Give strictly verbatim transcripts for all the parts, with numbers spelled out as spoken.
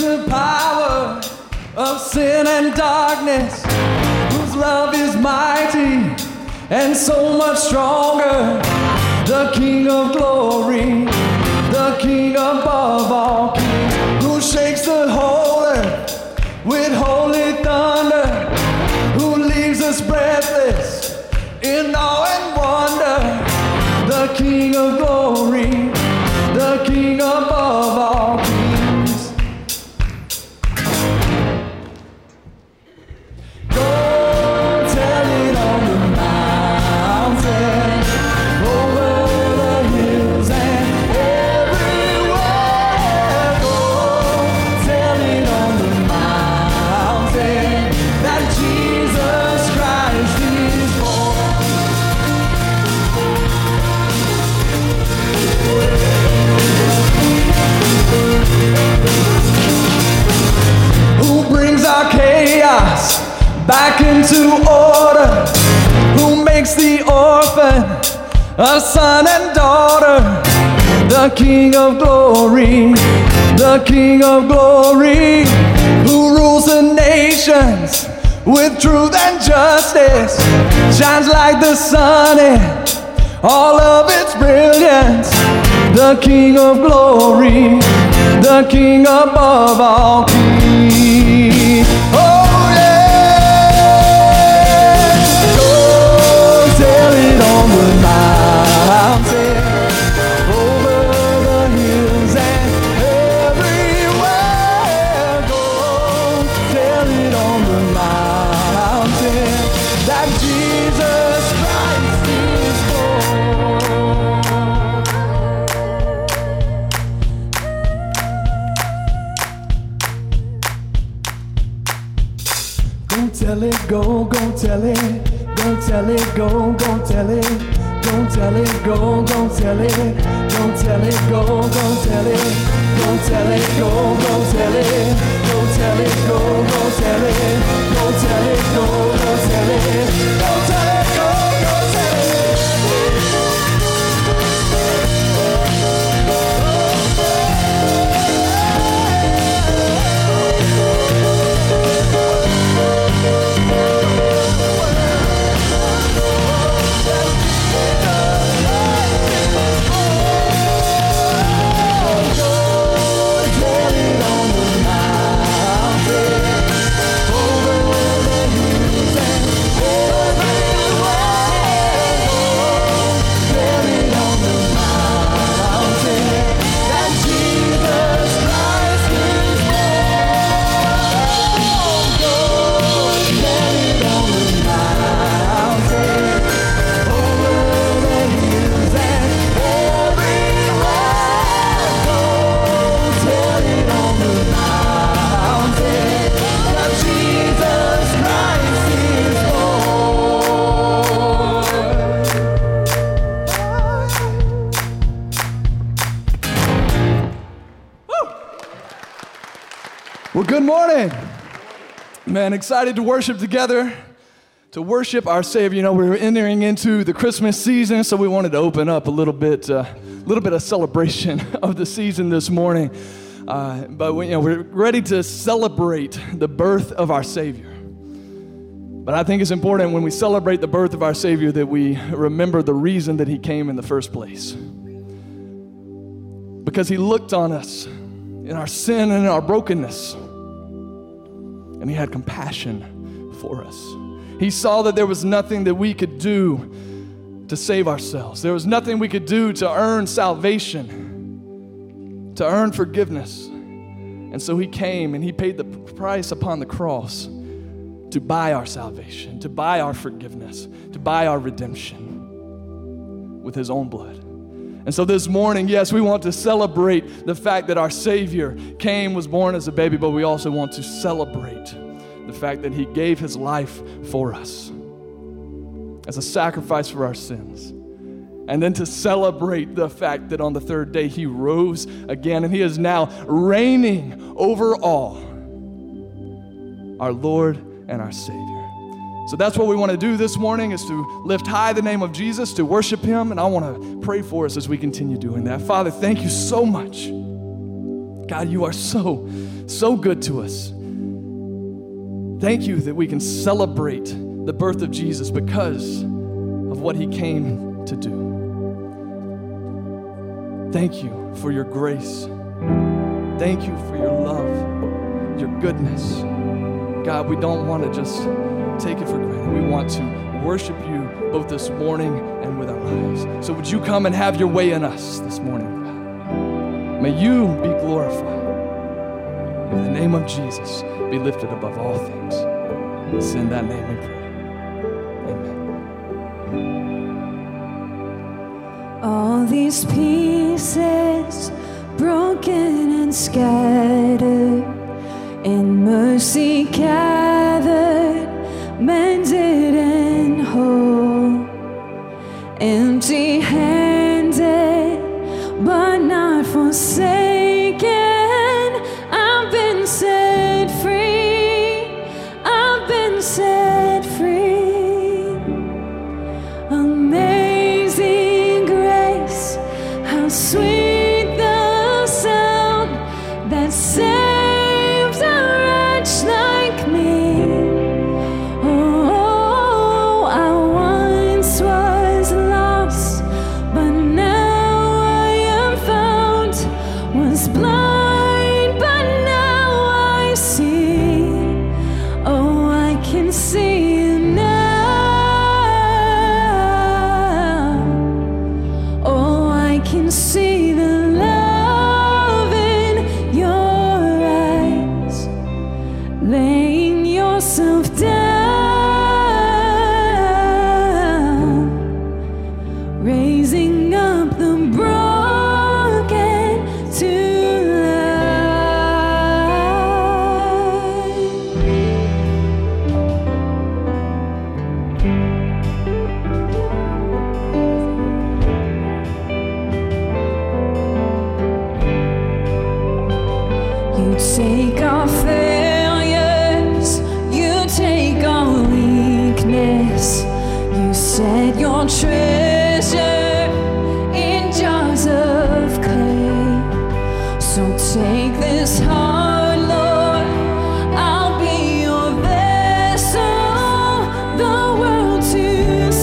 the power of sin and darkness, whose love is mighty and so much stronger. The King of glory, the King above all kings, who shakes the whole earth with holy thunder, who leaves us breathless in awe and wonder. The King of glory, the King above all kings. Go tell it on the mountain, over the hills and everywhere. Go tell it on the mountain that Jesus Christ is born. Who brings our chaos back into order, who makes the orphan a son and daughter. The King of glory, the King of glory, who rules the nations with truth and justice, shines like the sun in all of its brilliance. The King of glory, the King above all kings. Oh yeah, go tell it on the mountain, over the hills and everywhere. Go tell it on the mountain that Jesus Christ is born. Go tell it, go, go tell it, go tell it, go, go tell it, go tell it, go, go tell it, go tell it, go, go tell it, go tell it, go, go tell it, go tell it, go, go tell it, go tell it, go, go tell it, go tell it, go, go tell it. Well, good morning. Man, excited to worship together, to worship our Savior. You know, we're entering into the Christmas season, so we wanted to open up a little bit, a uh, little bit of celebration of the season this morning. Uh, but we, you know, we're ready to celebrate the birth of our Savior. But I think it's important when we celebrate the birth of our Savior that we remember the reason that He came in the first place. Because He looked on us in our sin and in our brokenness, and He had compassion for us. He saw that there was nothing that we could do to save ourselves. There was nothing we could do to earn salvation, to earn forgiveness. And so He came and He paid the price upon the cross to buy our salvation, to buy our forgiveness, to buy our redemption with His own blood. And so this morning, yes, we want to celebrate the fact that our Savior came, was born as a baby, but we also want to celebrate the fact that He gave His life for us as a sacrifice for our sins. And then to celebrate the fact that on the third day He rose again, and He is now reigning over all, our Lord and our Savior. So that's what we want to do this morning, is to lift high the name of Jesus, to worship Him, and I want to pray for us as we continue doing that. Father, thank You so much. God, You are so, so good to us. Thank you that we can celebrate the birth of Jesus because of what he came to do. Thank you for your grace. Thank you for your love, your goodness. God, we don't want to just take it for granted. We want to worship you both this morning and with our lives. So would you come and have your way in us this morning, God? May you be glorified. In the name of Jesus, be lifted above all things. It's in that name we pray. Amen. All these pieces broken and scattered, in mercy gathered, mended and whole, empty-handed but not forsaken. I've been set free, I've been set free. Amazing grace, how sweet the sound that saved a wretch like me. Oh, I once was lost, but now I am found. Was blind, but now I see. Oh, I can see now. Oh, I can see the love in your eyes, laying yourself down, raising up the broken to life. You take our failures, you take our weakness, you set your treasure in jars of clay. So take this heart, Lord, I'll be your vessel, the world to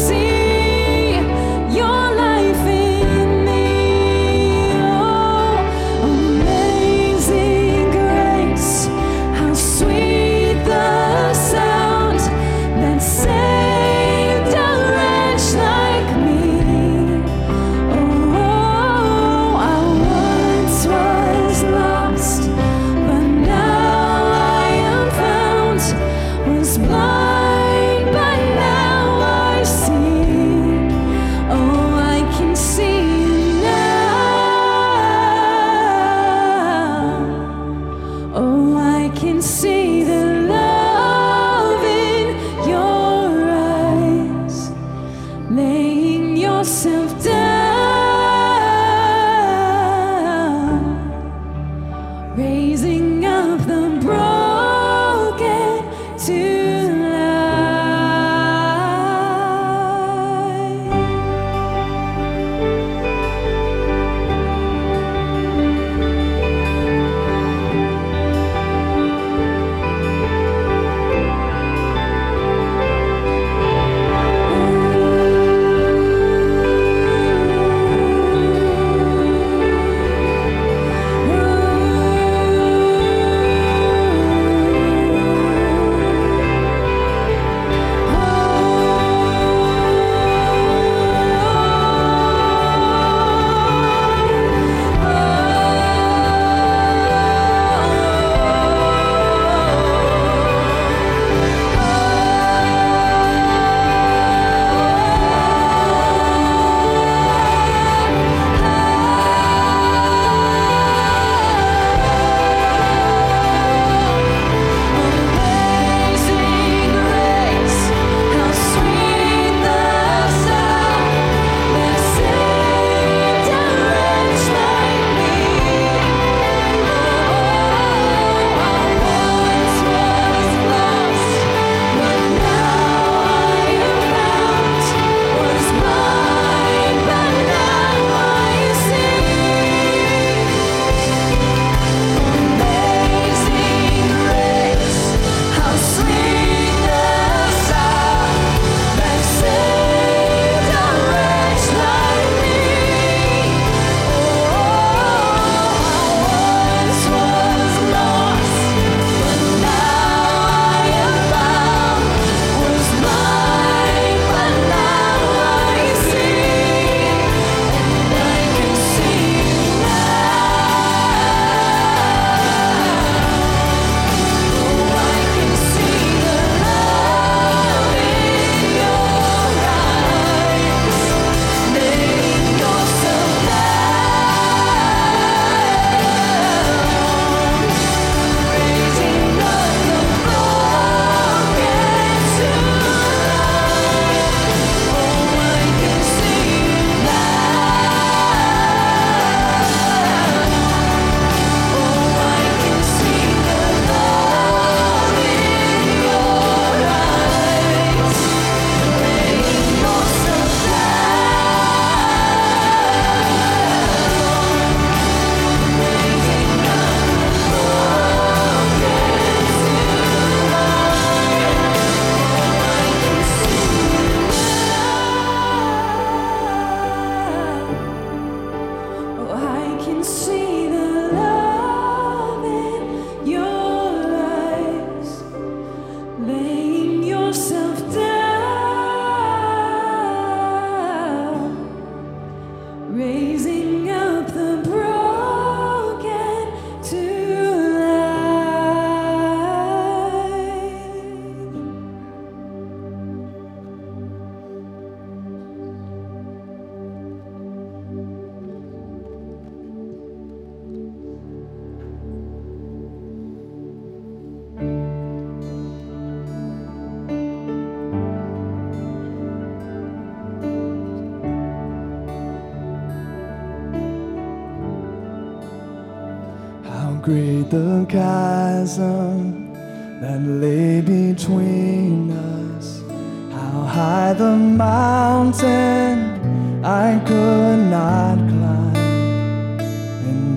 great the chasm that lay between us, how high the mountain I could not climb. In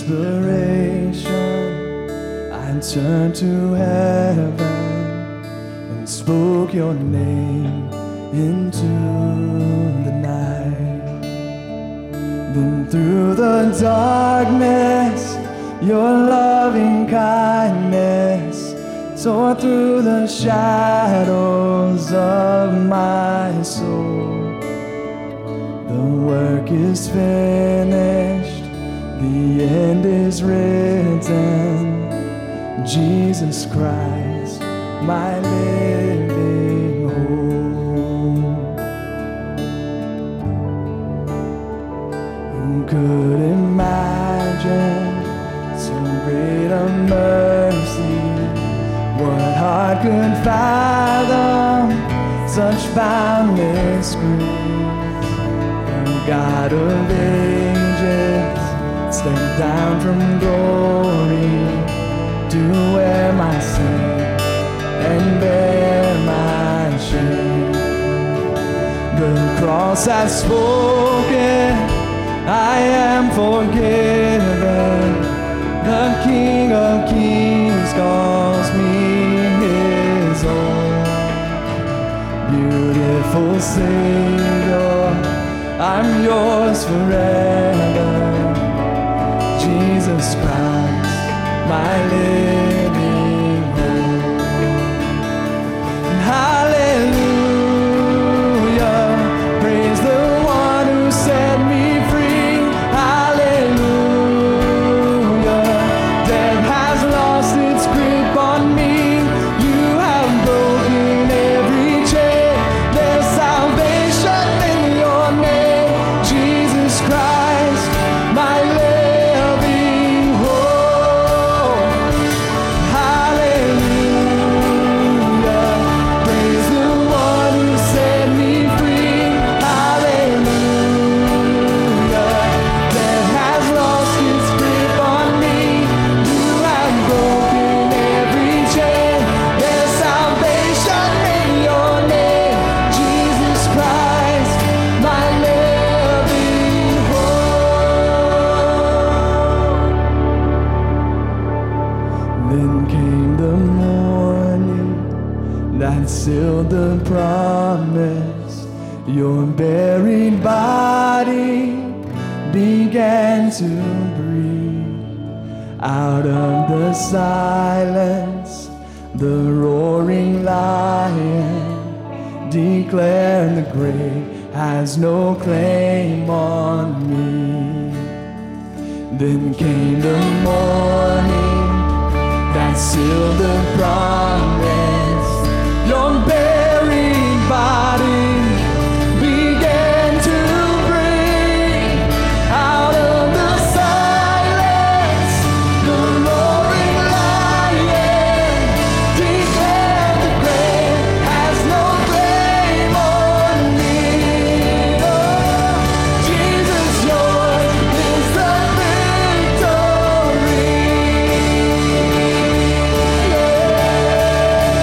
desperation, I turned to heaven and spoke your name into the night. Then through the darkness, your loving kindness tore through the shadows of my soul. The work is finished, the end is written. Jesus Christ, my living hope. Who could imagine so great a mercy? What heart could fathom such boundless grace? The God of ages stepped down from glory to wear my sin and bear my shame. The cross has spoken, I am forgiven. The King of Kings calls me his own. Beautiful Savior, I'm yours forever. Jesus Christ, my living hope. Hallelujah, praise the one who set me free. Hallelujah, death has lost its grip on me. You have broken every chain. There's salvation in your name, Jesus Christ, my living hope. Hallelujah, praise the one who set me free. Hallelujah, death has lost its grip on me. You have broken every chain. There's salvation in your name, Jesus Christ, my living hope. Then came the morning that sealed the promise. Your buried body began to breathe. Out of the silence, the roaring lion declared the grave has no claim on me. Then came the morning that sealed the promise. Your buried body began to breathe. Out of the silence, the roaring lion declared the grave has no claim on me. Oh, Jesus, yours is the victory. Yeah.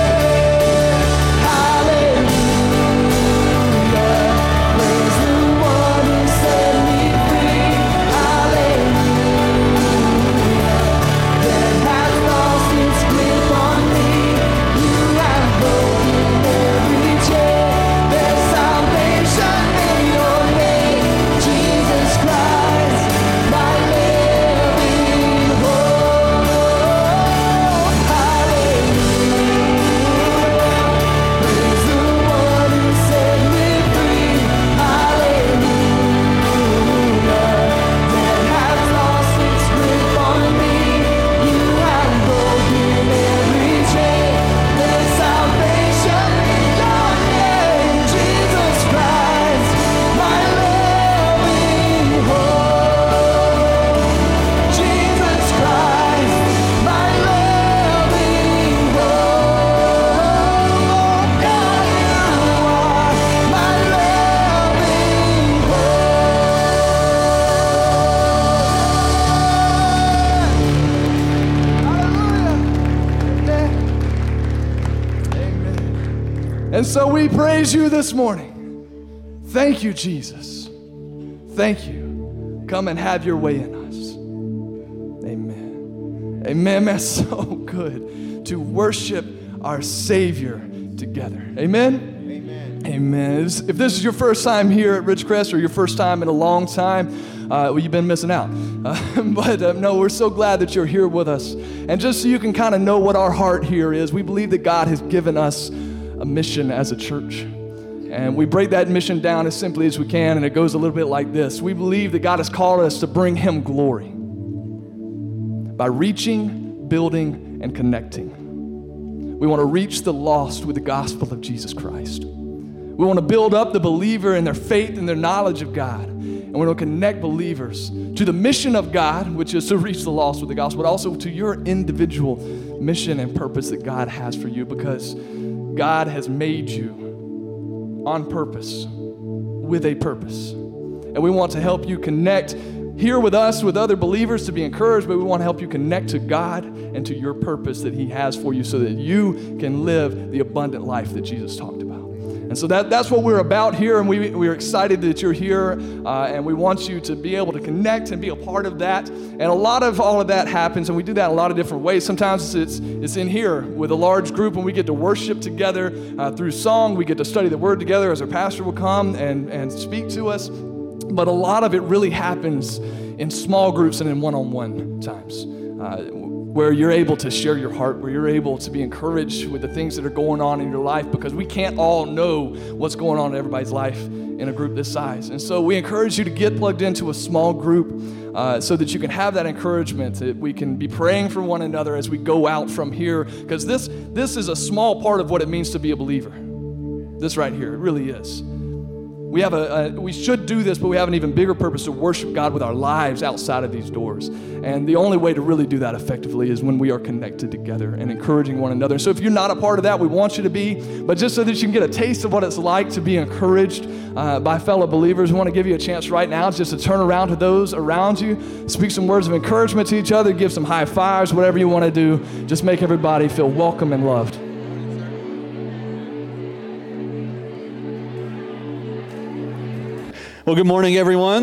And so we praise you this morning. Thank you, Jesus. Thank you. Come and have your way in us. Amen. Amen. That's so good to worship our Savior together. Amen. Amen. Amen. If this is your first time here at Ridgecrest, or your first time in a long time, uh, well, you've been missing out. Uh, but uh, no, we're so glad that you're here with us. And just so you can kind of know what our heart here is, we believe that God has given us a mission as a church. And we break that mission down as simply as we can, and it goes a little bit like this. We believe that God has called us to bring Him glory by reaching, building, and connecting. We want to reach the lost with the gospel of Jesus Christ. We want to build up the believer in their faith and their knowledge of God. And we want to connect believers to the mission of God, which is to reach the lost with the gospel, but also to your individual mission and purpose that God has for you, because God has made you on purpose, with a purpose. And we want to help you connect here with us, with other believers, to be encouraged, but we want to help you connect to God and to your purpose that He has for you, so that you can live the abundant life that Jesus talked about. And so that, that's what we're about here, and we, we're excited that you're here, uh, and we want you to be able to connect and be a part of that. And a lot of all of that happens, and we do that in a lot of different ways. Sometimes it's, it's in here with a large group, and we get to worship together uh, through song. We get to study the Word together as our pastor will come and, and speak to us. But a lot of it really happens in small groups and in one-on-one times, uh, where you're able to share your heart, where you're able to be encouraged with the things that are going on in your life, because we can't all know what's going on in everybody's life in a group this size. And so we encourage you to get plugged into a small group uh, so that you can have that encouragement, that we can be praying for one another as we go out from here, because this, this is a small part of what it means to be a believer. This right here, it really is. We have a, a, we should do this, but we have an even bigger purpose to worship God with our lives outside of these doors. And the only way to really do that effectively is when we are connected together and encouraging one another. So if you're not a part of that, we want you to be. But just so that you can get a taste of what it's like to be encouraged uh, by fellow believers, we want to give you a chance right now just to turn around to those around you, speak some words of encouragement to each other, give some high fives, whatever you want to do. Just make everybody feel welcome and loved. Well, good morning, everyone.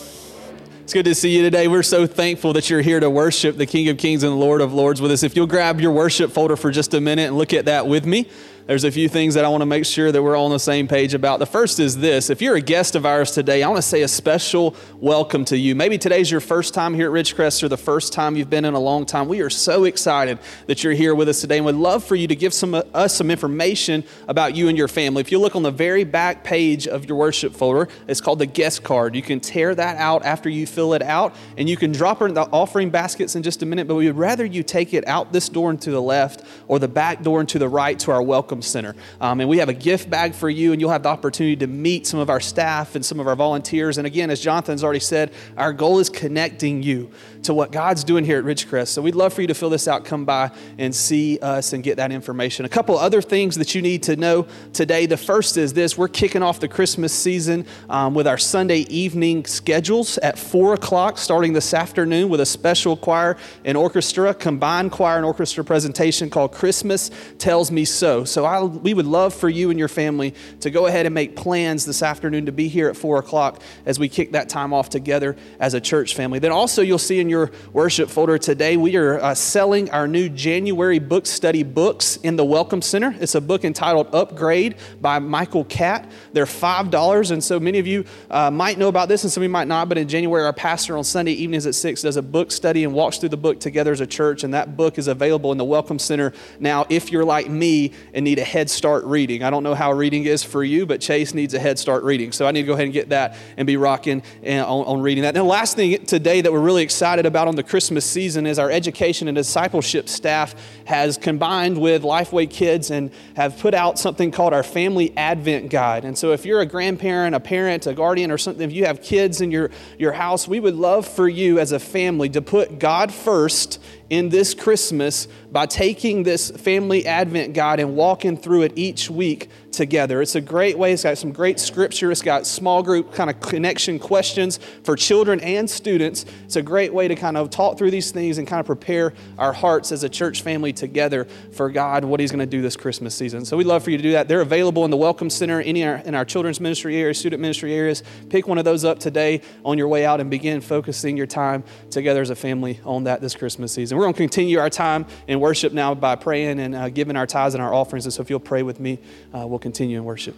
It's good to see you today. We're so thankful that you're here to worship the King of Kings and the Lord of Lords with us. If you'll grab your worship folder for just a minute and look at that with me. There's a few things that I want to make sure that we're all on the same page about. The first is this. If you're a guest of ours today, I want to say a special welcome to you. Maybe today's your first time here at Ridgecrest, or the first time you've been in a long time. We are so excited that you're here with us today, and would love for you to give some us some information about you and your family. If you look on the very back page of your worship folder, it's called the guest card. You can tear that out after you fill it out, and you can drop her in the offering baskets in just a minute, but we would rather you take it out this door and to the left, or the back door and to the right to our welcome center. Um, and we have a gift bag for you, and you'll have the opportunity to meet some of our staff and some of our volunteers. And again, as Jonathan's already said, our goal is connecting you to what God's doing here at Ridgecrest. So we'd love for you to fill this out, come by and see us and get that information. A couple other things that you need to know today. The first is this. We're kicking off the Christmas season um, with our Sunday evening schedules at four o'clock starting this afternoon with a special choir and orchestra, combined choir and orchestra presentation called Christmas Tells Me So. So I, we would love for you and your family to go ahead and make plans this afternoon to be here at four o'clock as we kick that time off together as a church family. Then also you'll see in your worship folder today, we are uh, selling our new January book study books in the Welcome Center. It's a book entitled Upgrade by Michael Catt. They're five dollars, and so many of you uh, might know about this and some of you might not, but in January our pastor on Sunday evenings at six does a book study and walks through the book together as a church, and that book is available in the Welcome Center now if you're like me and need a head start reading. I don't know how reading is for you, but Chase needs a head start reading, so I need to go ahead and get that and be rocking on, on reading that. And the last thing today that we're really excited about on the Christmas season is our education and discipleship staff has combined with Lifeway Kids and have put out something called our Family Advent Guide. And so if you're a grandparent, a parent, a guardian, or something, if you have kids in your, your house, we would love for you as a family to put God first in this Christmas by taking this Family Advent Guide and walking through it each week together. It's a great way. It's got some great scripture. It's got small group kind of connection questions for children and students. It's a great way to kind of talk through these things and kind of prepare our hearts as a church family together for God, what he's going to do this Christmas season. So we'd love for you to do that. They're available in the Welcome Center, any in our children's ministry areas, student ministry areas. Pick one of those up today on your way out and begin focusing your time together as a family on that this Christmas season. We're going to continue our time in worship now by praying and uh, giving our tithes and our offerings. And so if you'll pray with me, uh, we'll continue in worship.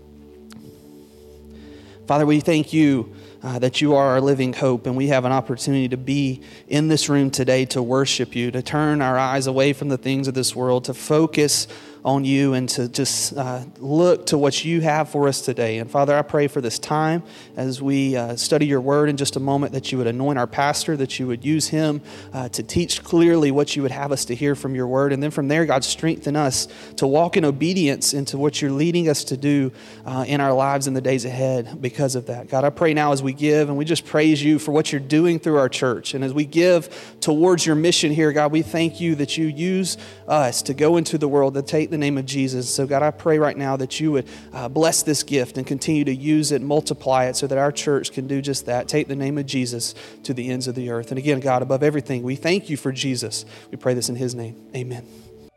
Father, we thank you uh, that you are our living hope, and we have an opportunity to be in this room today to worship you, to turn our eyes away from the things of this world, to focus on you and to just uh, look to what you have for us today. And Father, I pray for this time as we uh, study your word in just a moment, that you would anoint our pastor, that you would use him uh, to teach clearly what you would have us to hear from your word. And then from there, God, strengthen us to walk in obedience into what you're leading us to do uh, in our lives in the days ahead because of that. God, I pray now as we give, and we just praise you for what you're doing through our church. And as we give towards your mission here, God, we thank you that you use us to go into the world, to take the name of Jesus. So God, I pray right now that you would uh, bless this gift and continue to use it, multiply it so that our church can do just that. Take the name of Jesus to the ends of the earth. And again, God, above everything, we thank you for Jesus. We pray this in his name. Amen.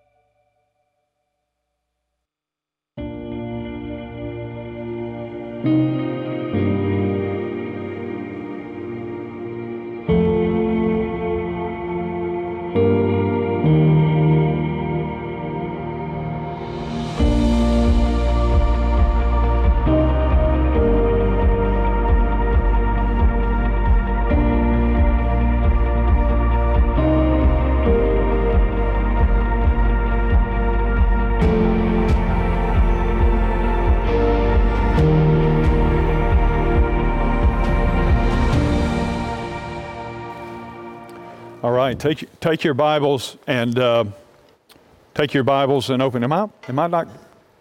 Take take your Bibles and uh, take your Bibles and open. Am I am I not?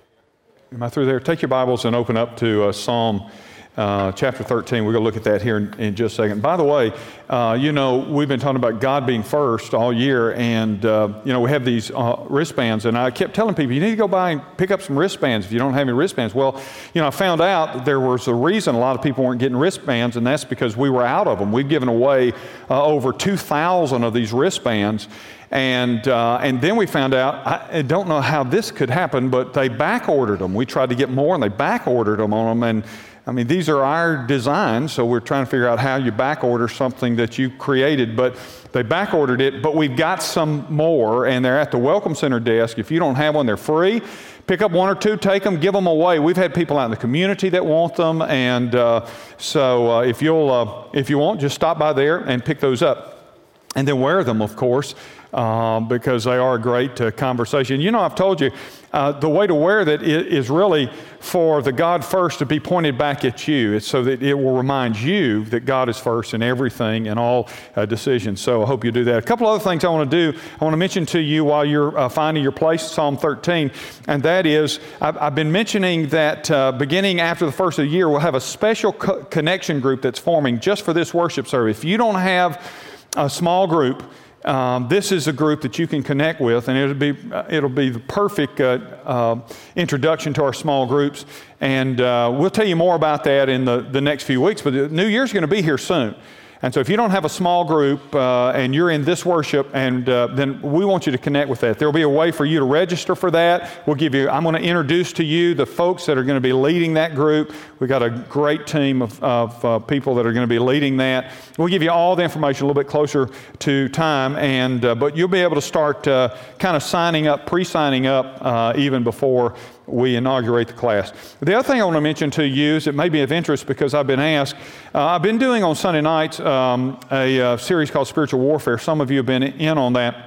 Am I through there? Take your Bibles and open up to uh, Psalm uh, chapter thirteen. We're going to look at that here in, in just a second. By the way, uh, you know we've been talking about God being first all year, and uh, you know we have these uh, wristbands, and I kept telling people you need to go by and pick up some wristbands if you don't have any wristbands. Well, you know I found out that there was a reason a lot of people weren't getting wristbands, and that's because we were out of them. We've given away uh, over two thousand of these wristbands. And uh, and then we found out, I, I don't know how this could happen, but they back ordered them. We tried to get more, and they back ordered them on them. And I mean, these are our designs, so we're trying to figure out how you back order something that you created. But they back ordered it, but we've got some more, and they're at the Welcome Center desk. If you don't have one, they're free. Pick up one or two, take them, give them away. We've had people out in the community that want them, and uh, so uh, if you'll uh, if you want, just stop by there and pick those up, and then wear them, of course. Um, because they are a great uh, conversation. You know, I've told you, uh, the way to wear that is really for the God first to be pointed back at you. It's so that it will remind you that God is first in everything and all uh, decisions. So I hope you do that. A couple other things I want to do, I want to mention to you while you're uh, finding your place, Psalm thirteen, and that is, I've, I've been mentioning that uh, beginning after the first of the year, we'll have a special co- connection group that's forming just for this worship service. If you don't have a small group, Um, this is a group that you can connect with, and it'll be uh, it'll be the perfect uh, uh, introduction to our small groups. And uh, we'll tell you more about that in the, the next few weeks. But the New Year's going to be here soon. And so if you don't have a small group uh, and you're in this worship, and uh, then we want you to connect with that. There'll be a way for you to register for that. We'll give you, I'm going to introduce to you the folks that are going to be leading that group. We've got a great team of, of uh, people that are going to be leading that. We'll give you all the information a little bit closer to time, and uh, but you'll be able to start uh, kind of signing up, pre-signing up uh, even before we inaugurate the class. The other thing I want to mention to you is it may be of interest because I've been asked, uh, I've been doing on Sunday nights um, a, a series called Spiritual Warfare. Some of you have been in on that.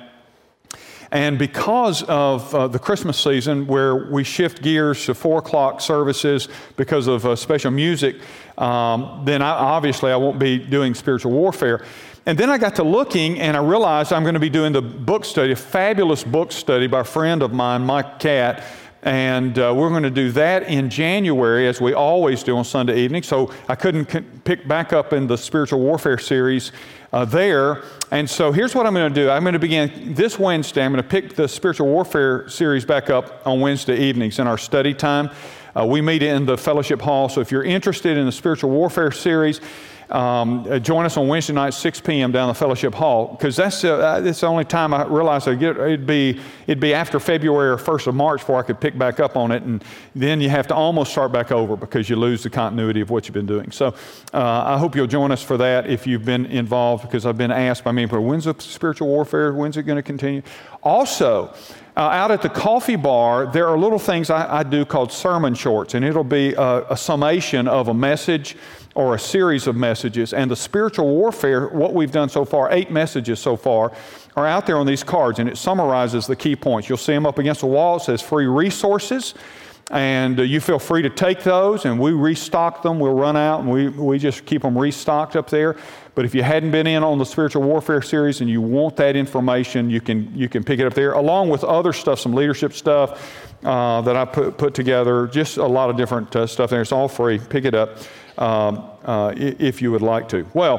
And because of uh, the Christmas season where we shift gears to four o'clock services because of uh, special music, um, then I, obviously I won't be doing spiritual warfare. And then I got to looking and I realized I'm going to be doing the book study, a fabulous book study by a friend of mine, Mike Catt, And uh, we're going to do that in January, as we always do on Sunday evening. So I couldn't c- pick back up in the spiritual warfare series uh, there. And so here's what I'm going to do. I'm going to begin this Wednesday. I'm going to pick the spiritual warfare series back up on Wednesday evenings in our study time. Uh, we meet in the fellowship hall. So if you're interested in the spiritual warfare series, Um, uh, join us on Wednesday night, six p.m. down the fellowship hall, because that's, uh, that's the only time I realized I'd get, it'd be it'd be after February or first of March before I could pick back up on it, and then you have to almost start back over because you lose the continuity of what you've been doing. So uh, I hope you'll join us for that if you've been involved, because I've been asked by many people, when's the spiritual warfare? When's it going to continue? Also, Uh, out at the coffee bar, there are little things I, I do called sermon shorts, and it'll be a, a summation of a message or a series of messages. And the spiritual warfare, what we've done so far, eight messages so far, are out there on these cards, and it summarizes the key points. You'll see them up against the wall. It says free resources, and uh, you feel free to take those, and we restock them. We'll run out, and we, we just keep them restocked up there. But if you hadn't been in on the spiritual warfare series and you want that information, you can you can pick it up there, along with other stuff, some leadership stuff uh, that I put put together. Just a lot of different uh, stuff there. It's all free. Pick it up um, uh, if you would like to. Well,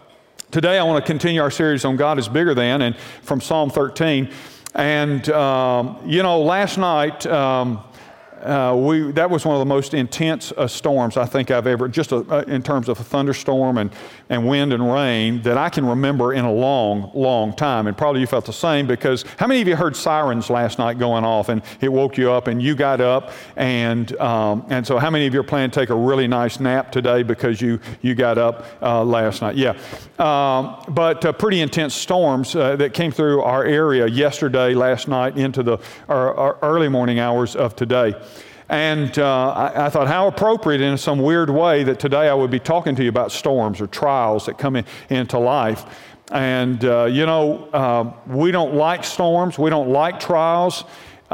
today I want to continue our series on God is Bigger Than, and from Psalm thirteen. And um, you know, last night. Um, Uh, we that was one of the most intense uh, storms I think I've ever, just a, uh, in terms of a thunderstorm and, and wind and rain, that I can remember in a long, long time. And probably you felt the same, because how many of you heard sirens last night going off and it woke you up and you got up, and um, and so how many of you are planning to take a really nice nap today because you, you got up uh, last night? Yeah. Um, but uh, pretty intense storms uh, that came through our area yesterday, last night, into the our, our early morning hours of today. And uh, I, I thought, how appropriate in some weird way that today I would be talking to you about storms or trials that come in, into life. And, uh, you know, uh, we don't like storms. We don't like trials.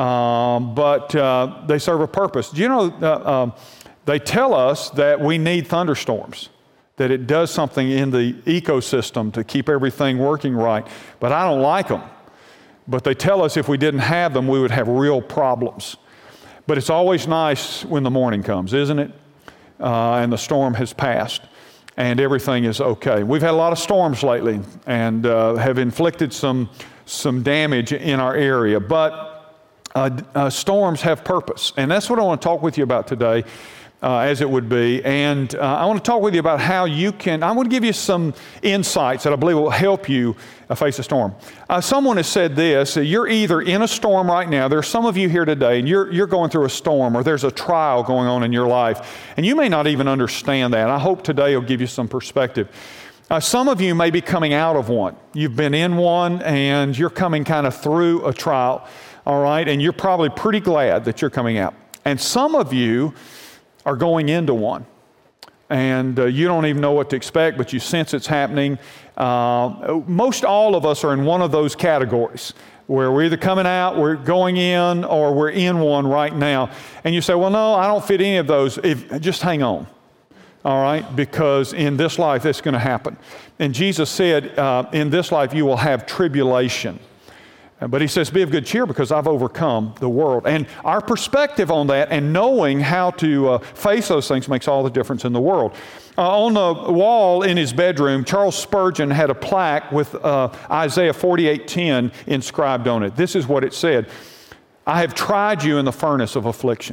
Um, but uh, they serve a purpose. Do you know, uh, um, they tell us that we need thunderstorms, that it does something in the ecosystem to keep everything working right. But I don't like them. But they tell us if we didn't have them, we would have real problems. But it's always nice when the morning comes, isn't it? Uh, and the storm has passed and everything is okay. We've had a lot of storms lately and uh, have inflicted some, some damage in our area. But uh, uh, storms have purpose. And that's what I want to talk with you about today, uh, as it would be. And uh, I want to talk with you about how you can, I want to give you some insights that I believe will help you uh, face a storm. Uh, someone has said this, uh, you're either in a storm right now, there are some of you here today, and you're, you're going through a storm, or there's a trial going on in your life, and you may not even understand that. I hope today will give you some perspective. Uh, some of you may be coming out of one. You've been in one, and you're coming kind of through a trial, all right, and you're probably pretty glad that you're coming out. And some of you are going into one, and uh, you don't even know what to expect, but you sense it's happening. Uh, most all of us are in one of those categories, where we're either coming out, we're going in, or we're in one right now. And you say, well, no, I don't fit any of those. If, just hang on, all right, because in this life, that's going to happen. And Jesus said, uh, in this life, you will have tribulation. But he says, be of good cheer, because I've overcome the world. And our perspective on that and knowing how to uh, face those things makes all the difference in the world. Uh, on the wall in his bedroom, Charles Spurgeon had a plaque with uh, Isaiah forty-eight ten inscribed on it. This is what it said: I have tried you in the furnace of affliction.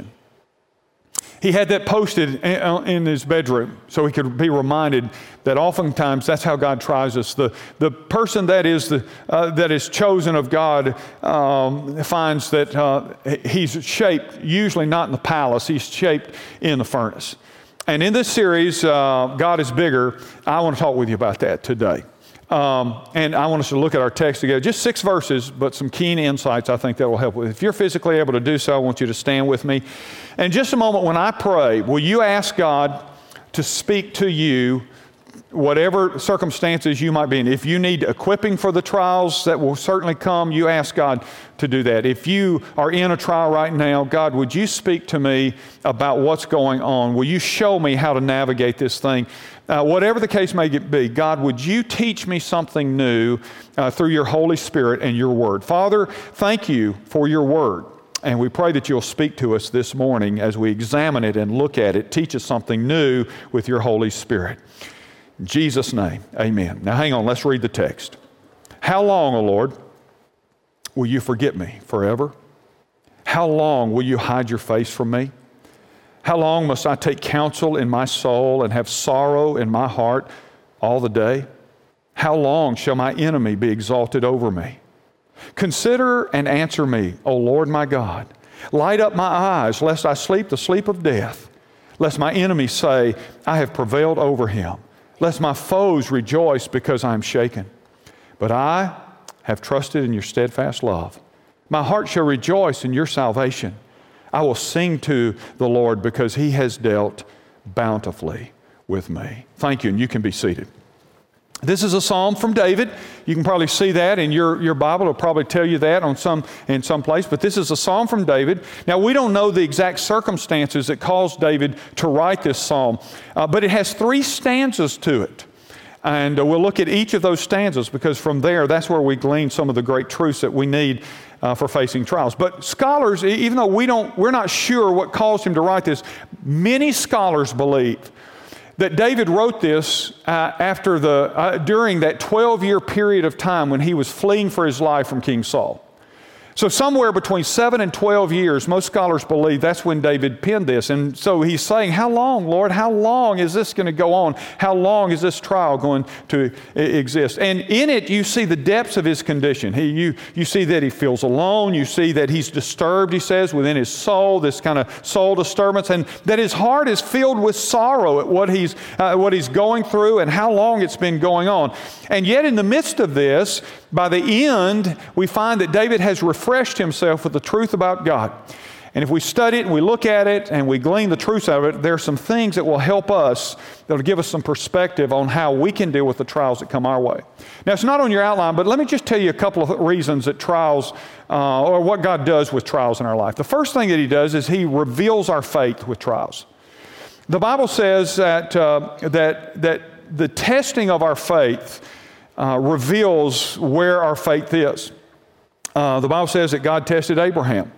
He had that posted in his bedroom so he could be reminded that oftentimes that's how God tries us. The, the person that is, the, uh, that is chosen of God um, finds that uh, he's shaped, usually not in the palace, he's shaped in the furnace. And in this series, uh, God is Bigger, I want to talk with you about that today. Um, and I want us to look at our text together. Just six verses, but some keen insights I think that will help with. If you're physically able to do so, I want you to stand with me. And just a moment, when I pray, will you ask God to speak to you whatever circumstances you might be in? If you need equipping for the trials that will certainly come, you ask God to do that. If you are in a trial right now, God, would you speak to me about what's going on? Will you show me how to navigate this thing? Uh, whatever the case may be, God, would you teach me something new uh, through your Holy Spirit and your Word? Father, thank you for your Word. And we pray that you'll speak to us this morning as we examine it and look at it. Teach us something new with your Holy Spirit. In Jesus' name, amen. Now hang on, let's read the text. How long, O Lord, will you forget me forever? How long will you hide your face from me? How long must I take counsel in my soul and have sorrow in my heart all the day? How long shall my enemy be exalted over me? Consider and answer me, O Lord my God. Light up my eyes, lest I sleep the sleep of death. Lest my enemies say, I have prevailed over him. Lest my foes rejoice because I am shaken. But I have trusted in your steadfast love. My heart shall rejoice in your salvation. I will sing to the Lord because he has dealt bountifully with me. Thank you, and you can be seated. This is a psalm from David. You can probably see that in your, your Bible. It'll probably tell you that on some, in some place. But this is a psalm from David. Now, we don't know the exact circumstances that caused David to write this psalm, uh, but it has three stanzas to it. And uh, we'll look at each of those stanzas because from there, that's where we glean some of the great truths that we need uh, for facing trials. But scholars, even though we don't, we're not sure what caused him to write this, many scholars believe that David wrote this uh, after the uh, during that twelve-year period of time when he was fleeing for his life from King Saul. So somewhere between seven and twelve years, most scholars believe that's when David penned this. And so he's saying, how long, Lord? How long is this going to go on? How long is this trial going to exist? And in it, you see the depths of his condition. He, you, you see that he feels alone. You see that he's disturbed, he says, within his soul, this kind of soul disturbance, and that his heart is filled with sorrow at what he's, uh, what he's going through and how long it's been going on. And yet in the midst of this, by the end, we find that David has refreshed himself with the truth about God. And if we study it and we look at it and we glean the truth out of it, there are some things that will help us, that will give us some perspective on how we can deal with the trials that come our way. Now, it's not on your outline, but let me just tell you a couple of reasons that trials, uh, or what God does with trials in our life. The first thing that he does is he reveals our faith with trials. The Bible says that, uh, that, that the testing of our faith Uh, reveals where our faith is. Uh, the Bible says that God tested Abraham.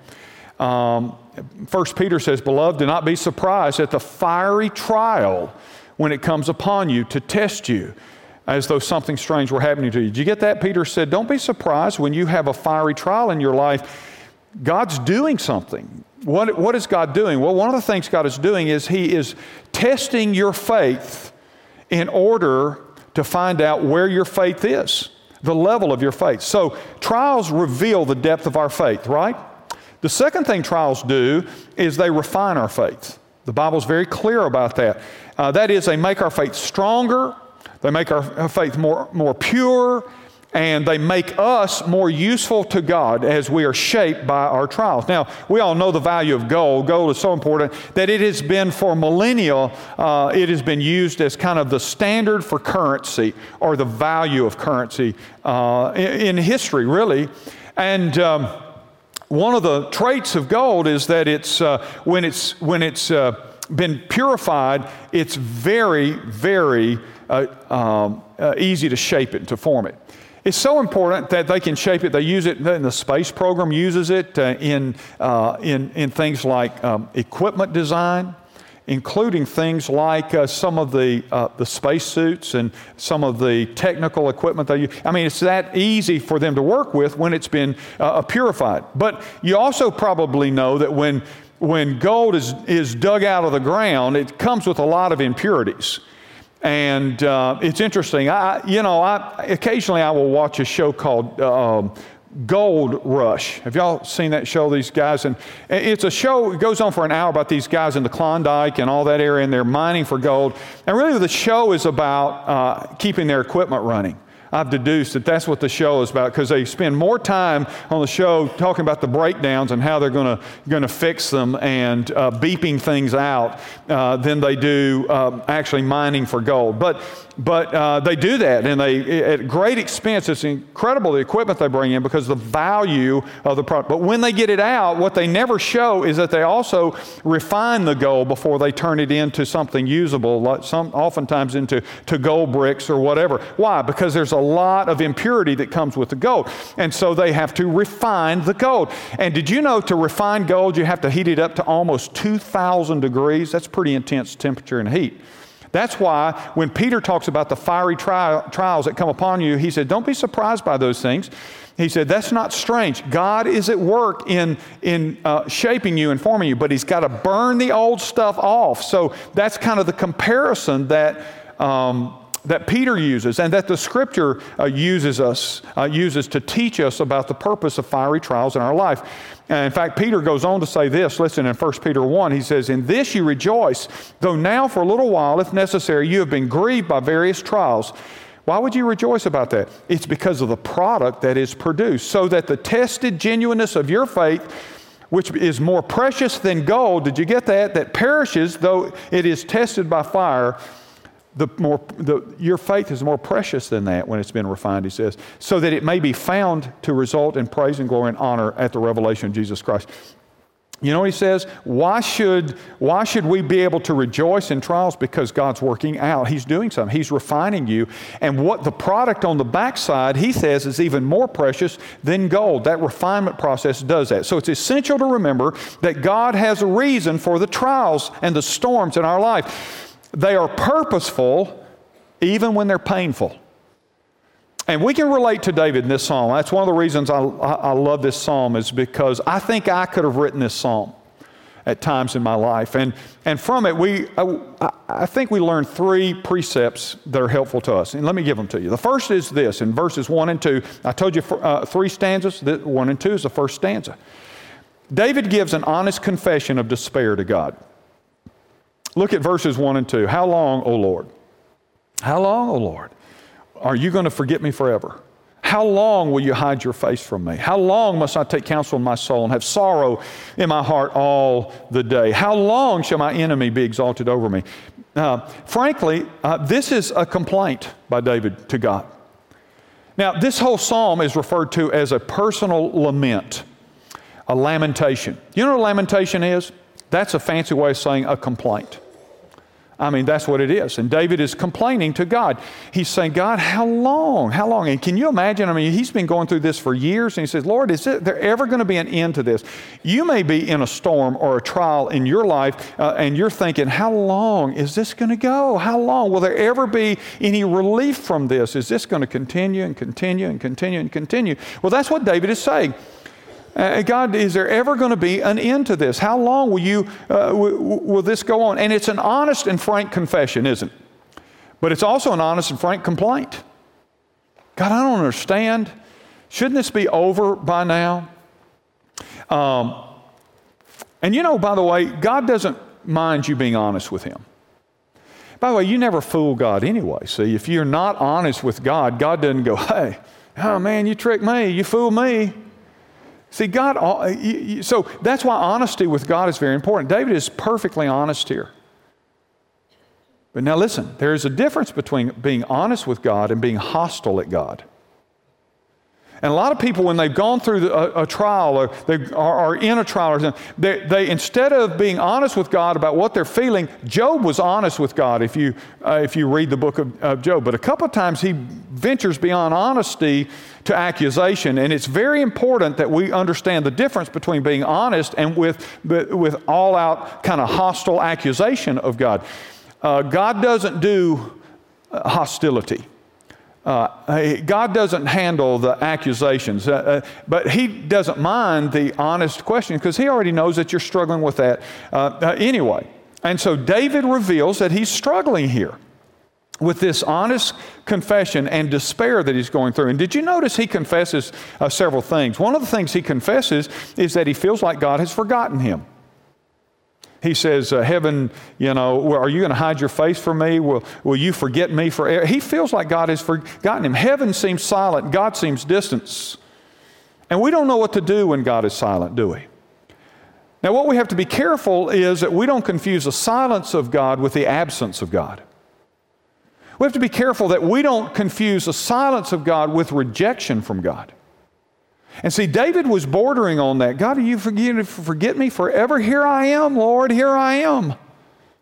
Um, First Peter says, Beloved, do not be surprised at the fiery trial when it comes upon you to test you, as though something strange were happening to you. Did you get that? Peter said, don't be surprised when you have a fiery trial in your life. God's doing something. What, what is God doing? Well, one of the things God is doing is He is testing your faith in order to find out where your faith is, the level of your faith. So trials reveal the depth of our faith, right? The second thing trials do is they refine our faith. The Bible's very clear about that. Uh, that is, they make our faith stronger, they make our, our faith more, more pure, and they make us more useful to God as we are shaped by our trials. Now, we all know the value of gold. Gold is so important that it has been for millennia, uh, it has been used as kind of the standard for currency or the value of currency uh, in, in history, really. And um, one of the traits of gold is that it's uh, when it's when it's uh, been purified, it's very, very uh, um, uh, easy to shape it, to form it. It's so important that they can shape it. They use it, in the space program uses it uh, in, uh, in, in things like um, equipment design, including things like uh, some of the, uh, the space suits and some of the technical equipment they use. I mean, it's that easy for them to work with when it's been uh, purified. But you also probably know that when, when gold is, is dug out of the ground, it comes with a lot of impurities. And uh, it's interesting. I, you know, I, occasionally I will watch a show called uh, um, Gold Rush. Have y'all seen that show? These guys, and it's a show. It goes on for an hour about these guys in the Klondike and all that area, and they're mining for gold. And really, the show is about uh, keeping their equipment running. I've deduced that that's what the show is about, because they spend more time on the show talking about the breakdowns and how they're going to going to fix them and uh, beeping things out uh, than they do um, actually mining for gold. But but uh, they do that, and they at great expense. It's incredible the equipment they bring in because of the value of the product. But when they get it out, what they never show is that they also refine the gold before they turn it into something usable, like some oftentimes into to gold bricks or whatever. Why? Because there's a a lot of impurity that comes with the gold. And so they have to refine the gold. And did you know to refine gold, you have to heat it up to almost two thousand degrees? That's pretty intense temperature and heat. That's why when Peter talks about the fiery tri- trials that come upon you, he said, don't be surprised by those things. He said, that's not strange. God is at work in, in uh, shaping you and forming you, but he's got to burn the old stuff off. So that's kind of the comparison that um, that Peter uses and that the Scripture uh, uses us, uh, uses to teach us about the purpose of fiery trials in our life. And in fact, Peter goes on to say this. Listen, in First Peter one, he says, in this you rejoice, though now for a little while, if necessary, you have been grieved by various trials. Why would you rejoice about that? It's because of the product that is produced, so that the tested genuineness of your faith, which is more precious than gold, did you get that? That perishes, though it is tested by fire, the more the, your faith is more precious than that when it's been refined, he says, so that it may be found to result in praise and glory and honor at the revelation of Jesus Christ. You know what he says? Why should, why should we be able to rejoice in trials? Because God's working out. He's doing something. He's refining you. And what the product on the backside, he says, is even more precious than gold. That refinement process does that. So it's essential to remember that God has a reason for the trials and the storms in our life. They are purposeful even when they're painful. And we can relate to David in this psalm. That's one of the reasons I, I, I love this psalm, is because I think I could have written this psalm at times in my life. And, and from it, we I, I think we learn three precepts that are helpful to us. And let me give them to you. The first is this, in verses one and two. I told you uh, three stanzas. One and two is the first stanza. David gives an honest confession of despair to God. Look at verses one and two. How long, O Lord? How long, O Lord? Are you going to forget me forever? How long will you hide your face from me? How long must I take counsel in my soul and have sorrow in my heart all the day? How long shall my enemy be exalted over me? Uh, frankly, uh, this is a complaint by David to God. Now, this whole psalm is referred to as a personal lament, a lamentation. You know what a lamentation is? That's a fancy way of saying a complaint. I mean, that's what it is. And David is complaining to God. He's saying, God, how long? How long? And can you imagine? I mean, he's been going through this for years. And he says, Lord, is it, there ever going to be an end to this? You may be in a storm or a trial in your life, uh, and you're thinking, how long is this going to go? How long? Will there ever be any relief from this? Is this going to continue and continue and continue and continue? Well, that's what David is saying. Uh, God, is there ever going to be an end to this? How long will you uh, w- will this go on? And it's an honest and frank confession, isn't it? But it's also an honest and frank complaint. God, I don't understand. Shouldn't this be over by now? Um, and you know, by the way, God doesn't mind you being honest with Him. By the way, you never fool God anyway. See, if you're not honest with God, God doesn't go, hey, oh man, you tricked me, you fooled me. See, God, so that's why honesty with God is very important. David is perfectly honest here. But now listen, there is a difference between being honest with God and being hostile at God. And a lot of people, when they've gone through a, a trial or they are, are in a trial, or something, they, they instead of being honest with God about what they're feeling, Job was honest with God if you uh, if you read the book of, of Job. But a couple of times he ventures beyond honesty to accusation, and it's very important that we understand the difference between being honest and with with all-out kind of hostile accusation of God. Uh, God doesn't do uh, hostility. Uh, God doesn't handle the accusations, uh, uh, but He doesn't mind the honest question because He already knows that you're struggling with that uh, uh, anyway. And so David reveals that he's struggling here with this honest confession and despair that he's going through. And did you notice he confesses uh, several things? One of the things he confesses is that he feels like God has forgotten him. He says, uh, heaven, you know, are you going to hide your face from me? Will, will you forget me forever? He feels like God has forgotten him. Heaven seems silent. God seems distant. And we don't know what to do when God is silent, do we? Now, what we have to be careful is that we don't confuse the silence of God with the absence of God. We have to be careful that we don't confuse the silence of God with rejection from God. And see, David was bordering on that. God, are you forget, forget me forever? Here I am, Lord, here I am.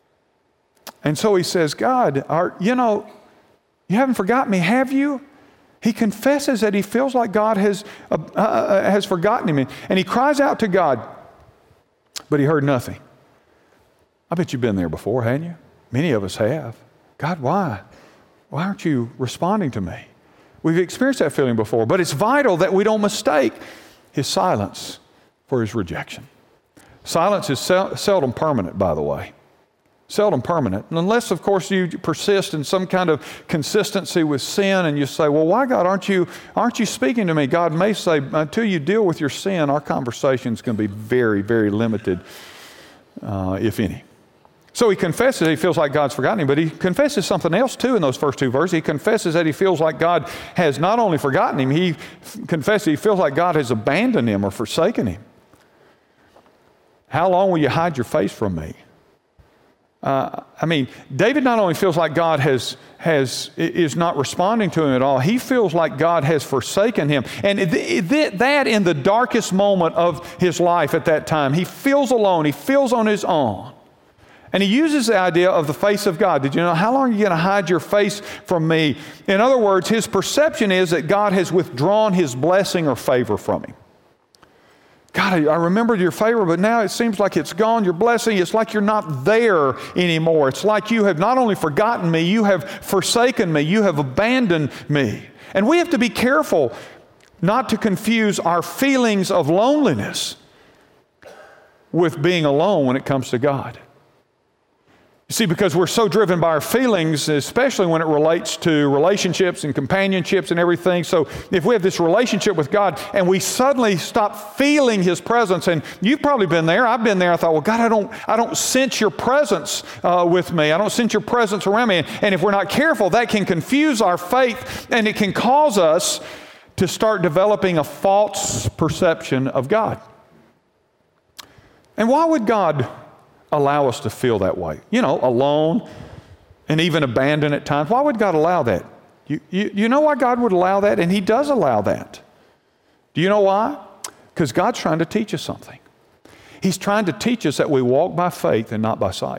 And so he says, God, are, you know, you haven't forgotten me, have you? He confesses that he feels like God has, uh, uh, has forgotten him. And he cries out to God, but he heard nothing. I bet you've been there before, hadn't you? Many of us have. God, why? Why aren't you responding to me? We've experienced that feeling before, but it's vital that we don't mistake his silence for his rejection. Silence is sel- seldom permanent, by the way. Seldom permanent. Unless, of course, you persist in some kind of consistency with sin and you say, well, why, God, aren't you, aren't you speaking to me? God may say, until you deal with your sin, our conversation is going to be very, very limited, uh, if any. So he confesses he feels like God's forgotten him, but he confesses something else too in those first two verses. He confesses that he feels like God has not only forgotten him, he f- confesses he feels like God has abandoned him or forsaken him. How long will you hide your face from me? Uh, I mean, David not only feels like God has, has, is not responding to him at all, he feels like God has forsaken him. And th- th- that in the darkest moment of his life at that time, he feels alone, he feels on his own. And he uses the idea of the face of God. Did you know, how long are you going to hide your face from me? In other words, his perception is that God has withdrawn his blessing or favor from him. God, I remembered your favor, but now it seems like it's gone. Your blessing, it's like you're not there anymore. It's like you have not only forgotten me, you have forsaken me, you have abandoned me. And we have to be careful not to confuse our feelings of loneliness with being alone when it comes to God. You see, because we're so driven by our feelings, especially when it relates to relationships and companionships and everything. So if we have this relationship with God and we suddenly stop feeling his presence, and you've probably been there, I've been there, I thought, well, God, I don't, I don't sense your presence uh, with me. I don't sense your presence around me. And if we're not careful, that can confuse our faith, and it can cause us to start developing a false perception of God. And why would God allow us to feel that way? You know, alone and even abandoned at times. Why would God allow that? You, you, you know why God would allow that? And he does allow that. Do you know why? Because God's trying to teach us something. He's trying to teach us that we walk by faith and not by sight.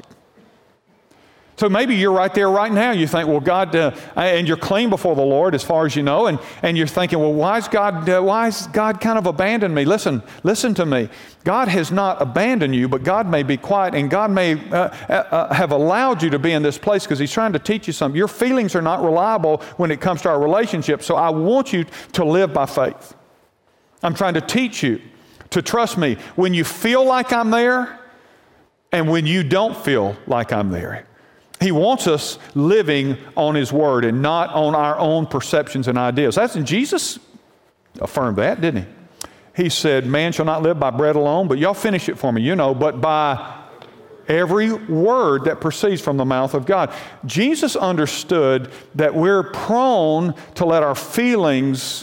So maybe you're right there right now. You think, well, God, uh, and you're clean before the Lord as far as you know, and, and you're thinking, well, why is God, uh, why has God kind of abandoned me? Listen, listen to me. God has not abandoned you, but God may be quiet, and God may uh, uh, have allowed you to be in this place because he's trying to teach you something. Your feelings are not reliable when it comes to our relationship, so I want you to live by faith. I'm trying to teach you to trust me when you feel like I'm there and when you don't feel like I'm there. He wants us living on his word and not on our own perceptions and ideas. That's, and Jesus affirmed that, didn't he? He said, man shall not live by bread alone, but y'all finish it for me, you know, but by every word that proceeds from the mouth of God. Jesus understood that we're prone to let our feelings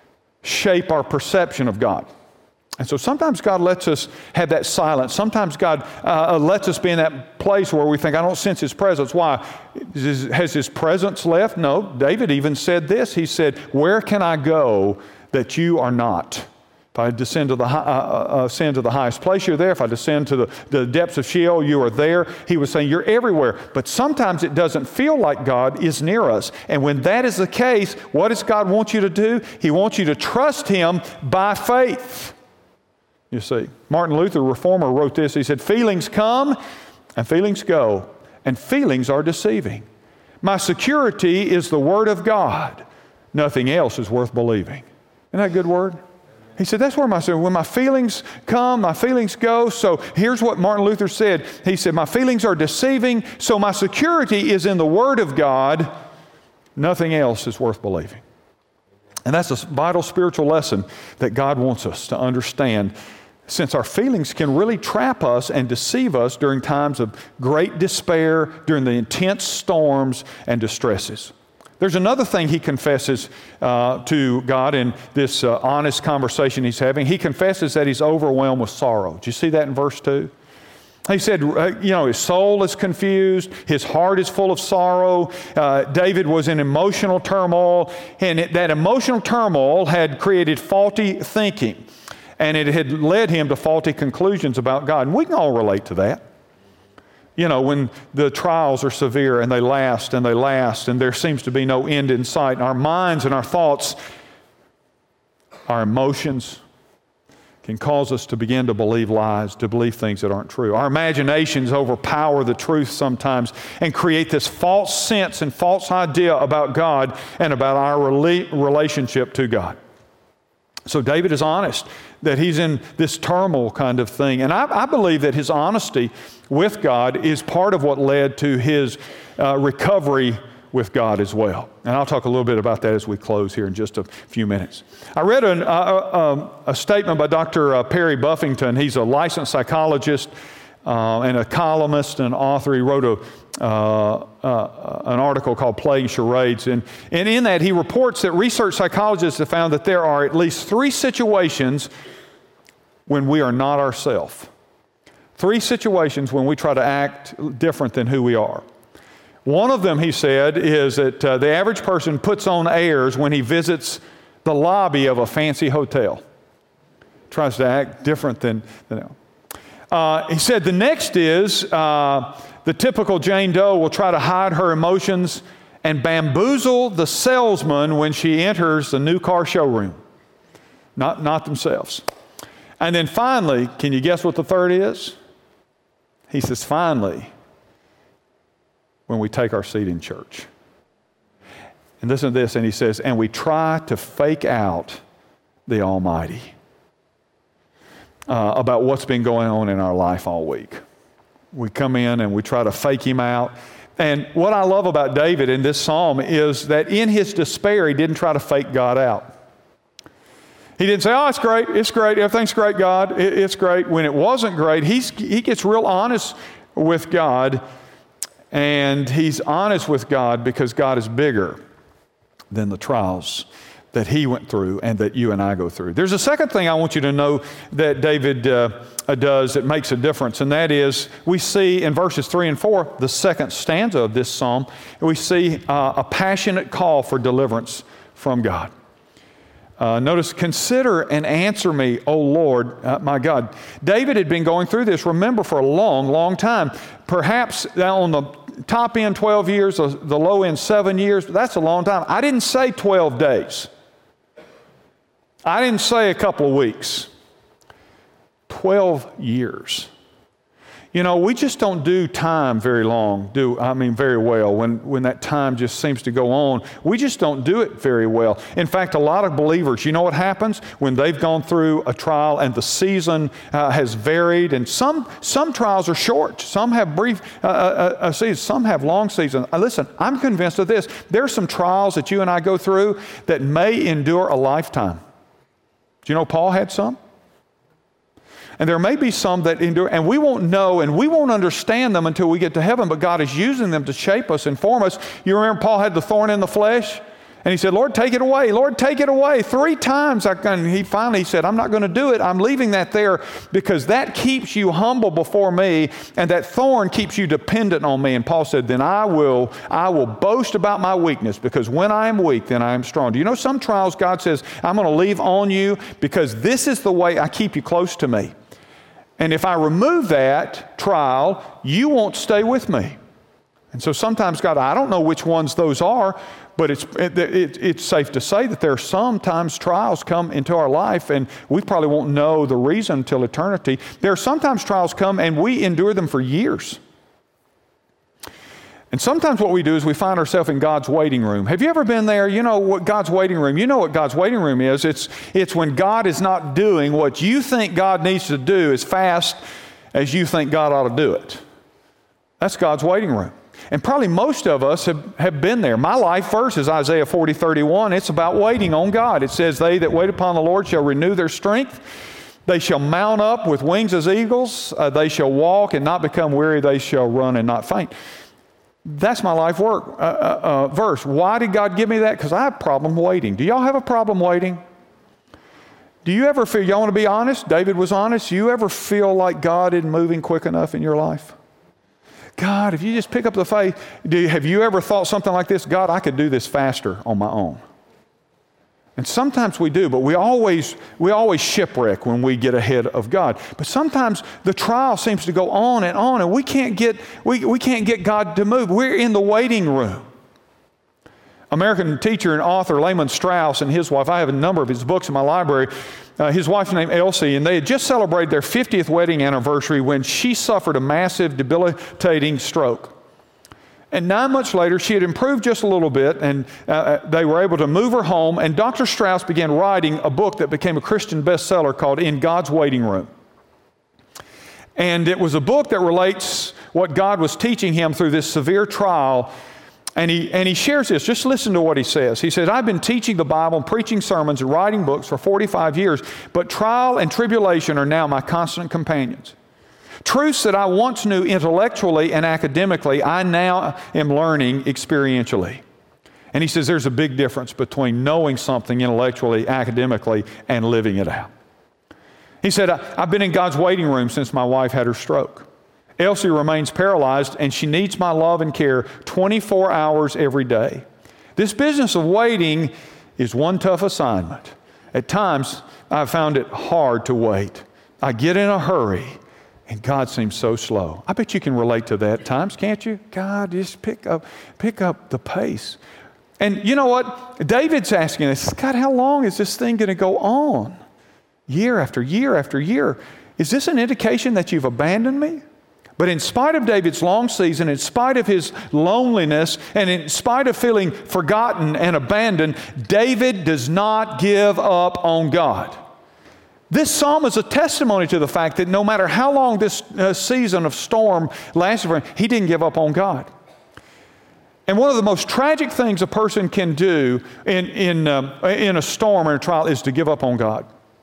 shape our perception of God. And so sometimes God lets us have that silence. Sometimes God uh, lets us be in that place where we think, I don't sense his presence. Why? Has his presence left? No. David even said this. He said, where can I go that you are not? If I descend to the, uh, uh, ascend to the highest place, you're there. If I descend to the, the depths of Sheol, you are there. He was saying, you're everywhere. But sometimes it doesn't feel like God is near us. And when that is the case, what does God want you to do? He wants you to trust him by faith. You see, Martin Luther, reformer, wrote this. He said, feelings come and feelings go, and feelings are deceiving. My security is the word of God. Nothing else is worth believing. Isn't that a good word? He said, that's where my, when my feelings come, my feelings go. So here's what Martin Luther said. He said, my feelings are deceiving, so my security is in the word of God. Nothing else is worth believing. And that's a vital spiritual lesson that God wants us to understand, since our feelings can really trap us and deceive us during times of great despair, during the intense storms and distresses. There's another thing he confesses uh, to God in this uh, honest conversation he's having. He confesses that he's overwhelmed with sorrow. Do you see that in verse two? He said, uh, you know, his soul is confused. His heart is full of sorrow. Uh, David was in emotional turmoil, and it, that emotional turmoil had created faulty thinking, and it had led him to faulty conclusions about God. And we can all relate to that. You know, when the trials are severe and they last and they last and there seems to be no end in sight, and our minds and our thoughts, our emotions can cause us to begin to believe lies, to believe things that aren't true. Our imaginations overpower the truth sometimes and create this false sense and false idea about God and about our rela- relationship to God. So David is honest that he's in this turmoil kind of thing. And I, I believe that his honesty with God is part of what led to his uh, recovery with God as well. And I'll talk a little bit about that as we close here in just a few minutes. I read an, uh, a, a statement by Doctor Uh, Perry Buffington. He's a licensed psychologist uh, and a columnist and author. He wrote a, uh, uh, an article called Playing Charades. And, and in that, he reports that research psychologists have found that there are at least three situations when we are not ourselves. Three situations when we try to act different than who we are. One of them, he said, is that uh, the average person puts on airs when he visits the lobby of a fancy hotel. Tries to act different than, than uh, he said the next is uh, the typical Jane Doe will try to hide her emotions and bamboozle the salesman when she enters the new car showroom. Not, not themselves. And then finally, can you guess what the third is? He says, finally, when we take our seat in church. And listen to this, and he says, and we try to fake out the Almighty uh, about what's been going on in our life all week. We come in and we try to fake him out. And what I love about David in this psalm is that in his despair, he didn't try to fake God out. He didn't say, oh, it's great, it's great, everything's great, God, it, it's great. When it wasn't great, he's, he gets real honest with God. And he's honest with God because God is bigger than the trials that he went through and that you and I go through. There's a second thing I want you to know that David uh, does that makes a difference, and that is we see in verses three and four, the second stanza of this psalm, we see uh, a passionate call for deliverance from God. Uh, notice, consider and answer me, O Lord, uh, my God. David had been going through this, remember, for a long, long time. Perhaps on the top end twelve years, the low end seven years, that's a long time. I didn't say twelve days. I didn't say a couple of weeks. twelve years. You know, we just don't do time very long, do I mean very well. When, when that time just seems to go on, we just don't do it very well. In fact, a lot of believers, you know what happens? When they've gone through a trial and the season uh, has varied, and some some trials are short, some have brief uh, uh, uh, seasons, some have long seasons. Uh, listen, I'm convinced of this. There are some trials that you and I go through that may endure a lifetime. Do you know Paul had some? And there may be some that endure, and we won't know and we won't understand them until we get to heaven, but God is using them to shape us and form us. You remember Paul had the thorn in the flesh? And he said, Lord, take it away. Lord, take it away. Three times, I, and he finally said, I'm not going to do it. I'm leaving that there because that keeps you humble before me, and that thorn keeps you dependent on me. And Paul said, then I will, I will boast about my weakness, because when I am weak, then I am strong. Do you know some trials God says, I'm going to leave on you because this is the way I keep you close to me. And if I remove that trial, you won't stay with me. And so sometimes, God, I don't know which ones those are, but it's it, it, it's safe to say that there are sometimes trials come into our life, and we probably won't know the reason until eternity. There are sometimes trials come, and we endure them for years. And sometimes what we do is we find ourselves in God's waiting room. Have you ever been there? You know what God's waiting room, you know what God's waiting room is. It's, it's when God is not doing what you think God needs to do as fast as you think God ought to do it. That's God's waiting room. And probably most of us have, have been there. My life verse is Isaiah forty thirty-one. It's about waiting on God. It says, they that wait upon the Lord shall renew their strength. They shall mount up with wings as eagles. Uh, they shall walk and not become weary. They shall run and not faint. That's my life work uh, uh, uh, verse. Why did God give me that? Because I have a problem waiting. Do y'all have a problem waiting? Do you ever feel, y'all want to be honest? David was honest. Do you ever feel like God isn't moving quick enough in your life? God, if you just pick up the faith, do you, have you ever thought something like this? God, I could do this faster on my own. And sometimes we do, but we always we always shipwreck when we get ahead of God. But sometimes the trial seems to go on and on, and we can't get we, we can't get God to move. We're in the waiting room. American teacher and author Lehman Strauss and his wife, I have a number of his books in my library. Uh, his wife's named Elsie, and they had just celebrated their fiftieth wedding anniversary when she suffered a massive, debilitating stroke. And nine months later, she had improved just a little bit, and uh, they were able to move her home, and Doctor Strauss began writing a book that became a Christian bestseller called In God's Waiting Room. And it was a book that relates what God was teaching him through this severe trial. And he, and he shares this. Just listen to what he says. He says, I've been teaching the Bible, preaching sermons, and writing books for forty-five years, but trial and tribulation are now my constant companions. Truths that I once knew intellectually and academically, I now am learning experientially. And he says there's a big difference between knowing something intellectually, academically, and living it out. He said, I've been in God's waiting room since my wife had her stroke. Elsie remains paralyzed, and she needs my love and care twenty-four hours every day. This business of waiting is one tough assignment. At times, I've found it hard to wait. I get in a hurry, and God seems so slow. I bet you can relate to that at times, can't you? God, just pick up, pick up the pace. And you know what? David's asking us, God, how long is this thing going to go on? Year after year after year. Is this an indication that you've abandoned me? But in spite of David's long season, in spite of his loneliness, and in spite of feeling forgotten and abandoned, David does not give up on God. This psalm is a testimony to the fact that no matter how long this uh, season of storm lasted for him, he didn't give up on God. And one of the most tragic things a person can do in, in, um, in a storm or a trial is to give up on God.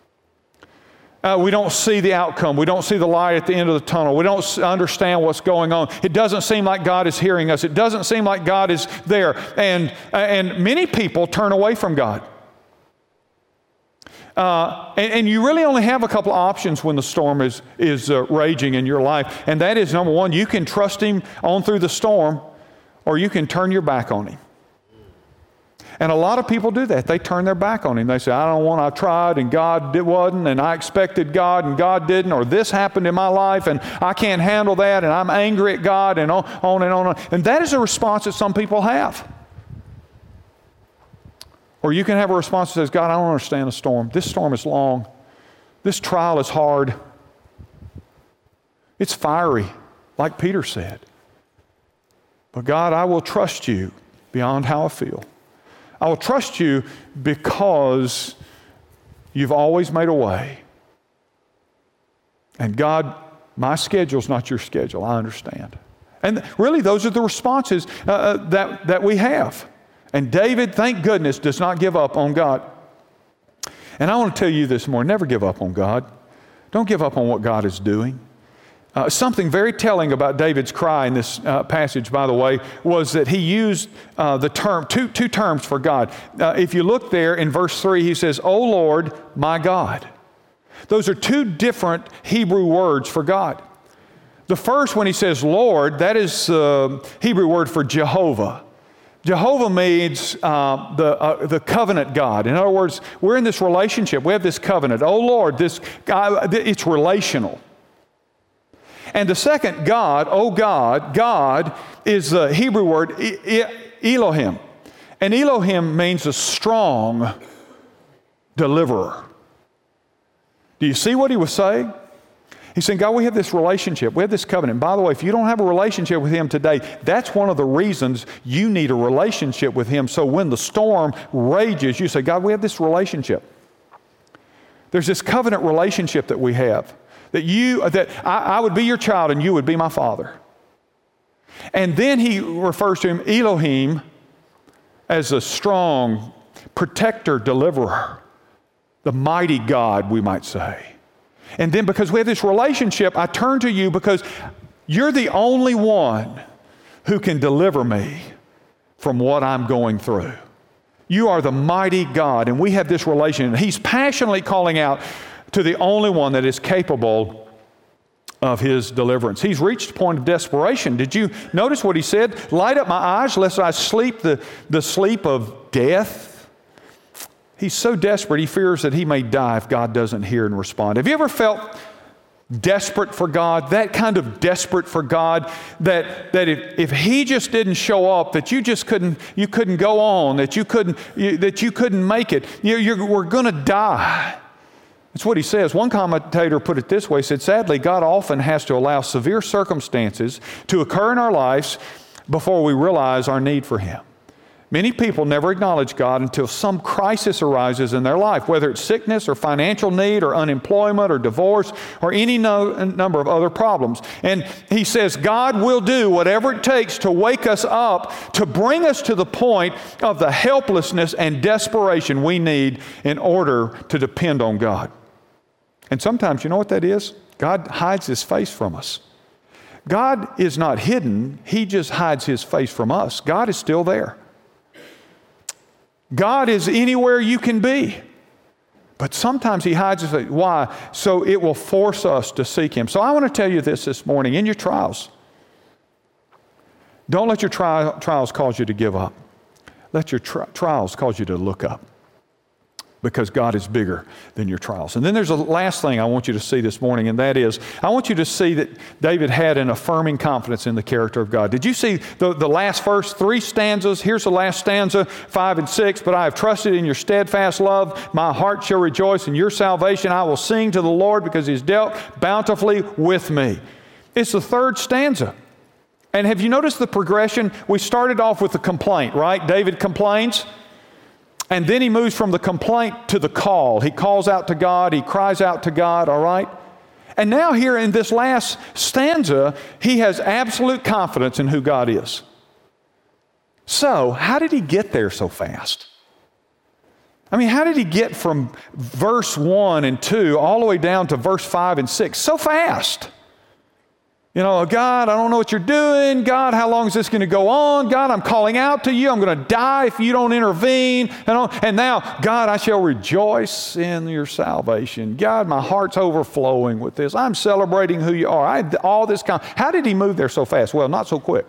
Uh, we don't see the outcome. We don't see the light at the end of the tunnel. We don't understand what's going on. It doesn't seem like God is hearing us. It doesn't seem like God is there. And, and many people turn away from God. Uh, and, and you really only have a couple of options when the storm is, is uh, raging in your life. And that is, number one, you can trust Him on through the storm, or you can turn your back on Him. And a lot of people do that. They turn their back on Him. They say, I don't want, I tried and God did, wasn't, and I expected God and God didn't, or this happened in my life and I can't handle that, and I'm angry at God, and on, on and on. And that is a response that some people have. Or you can have a response that says, God, I don't understand the storm. This storm is long. This trial is hard. It's fiery, like Peter said. But God, I will trust you beyond how I feel. I will trust you because you've always made a way. And God, my schedule's not your schedule. I understand. And really, those are the responses uh, that, that we have. And David, thank goodness, does not give up on God. And I want to tell you this morning, never give up on God. Don't give up on what God is doing. Uh, something very telling about David's cry in this uh, passage, by the way, was that he used uh, the term, two, two terms for God. Uh, if you look there in verse three, he says, O Lord, my God. Those are two different Hebrew words for God. The first, when he says Lord, that is the uh, Hebrew word for Jehovah. Jehovah means uh, the, uh, the covenant God. In other words, we're in this relationship. We have this covenant. Oh Lord, this God, it's relational. And the second, God, oh God, God is the Hebrew word Elohim. And Elohim means a strong deliverer. Do you see what he was saying? He's saying, God, we have this relationship. We have this covenant. By the way, if you don't have a relationship with Him today, that's one of the reasons you need a relationship with Him. So when the storm rages, you say, God, we have this relationship. There's this covenant relationship that we have. That you, that I, I would be your child and you would be my father. And then he refers to him, Elohim, as a strong protector, deliverer, the mighty God, we might say. And then because we have this relationship, I turn to you because you're the only one who can deliver me from what I'm going through. You are the mighty God, and we have this relationship. He's passionately calling out to the only one that is capable of His deliverance. He's reached a point of desperation. Did you notice what he said? Light up my eyes, lest I sleep the, the sleep of death. He's so desperate, he fears that he may die if God doesn't hear and respond. Have you ever felt desperate for God, that kind of desperate for God, that, that if, if he just didn't show up, that you just couldn't, you couldn't go on, that you couldn't, you, that you couldn't make it, you, you're, we're going to die. That's what he says. One commentator put it this way, he said, sadly, God often has to allow severe circumstances to occur in our lives before we realize our need for him. Many people never acknowledge God until some crisis arises in their life, whether it's sickness or financial need or unemployment or divorce or any no, number of other problems. And he says God will do whatever it takes to wake us up, to bring us to the point of the helplessness and desperation we need in order to depend on God. And sometimes, you know what that is? God hides his face from us. God is not hidden. He just hides his face from us. God is still there. God is anywhere you can be. But sometimes he hides his face. Why? So it will force us to seek him. So I want to tell you this this morning. In your trials, don't let your tri- trials cause you to give up. Let your tri- trials cause you to look up. Because God is bigger than your trials. And then there's a last thing I want you to see this morning, and that is, I want you to see that David had an affirming confidence in the character of God. Did you see the, the last first three stanzas? Here's the last stanza, five and six. But I have trusted in your steadfast love. My heart shall rejoice in your salvation. I will sing to the Lord because he's dealt bountifully with me. It's the third stanza. And have you noticed the progression? We started off with the complaint, right? David complains. And then he moves from the complaint to the call. He calls out to God. He cries out to God, all right? And now here in this last stanza, he has absolute confidence in who God is. So, how did he get there so fast? I mean, how did he get from verse one and two all the way down to verse five and six so fast? You know, God, I don't know what you're doing. God, how long is this going to go on? God, I'm calling out to you. I'm going to die if you don't intervene. And, and now, God, I shall rejoice in your salvation. God, my heart's overflowing with this. I'm celebrating who you are. I, all this kind. How did he move there so fast? Well, not so quick.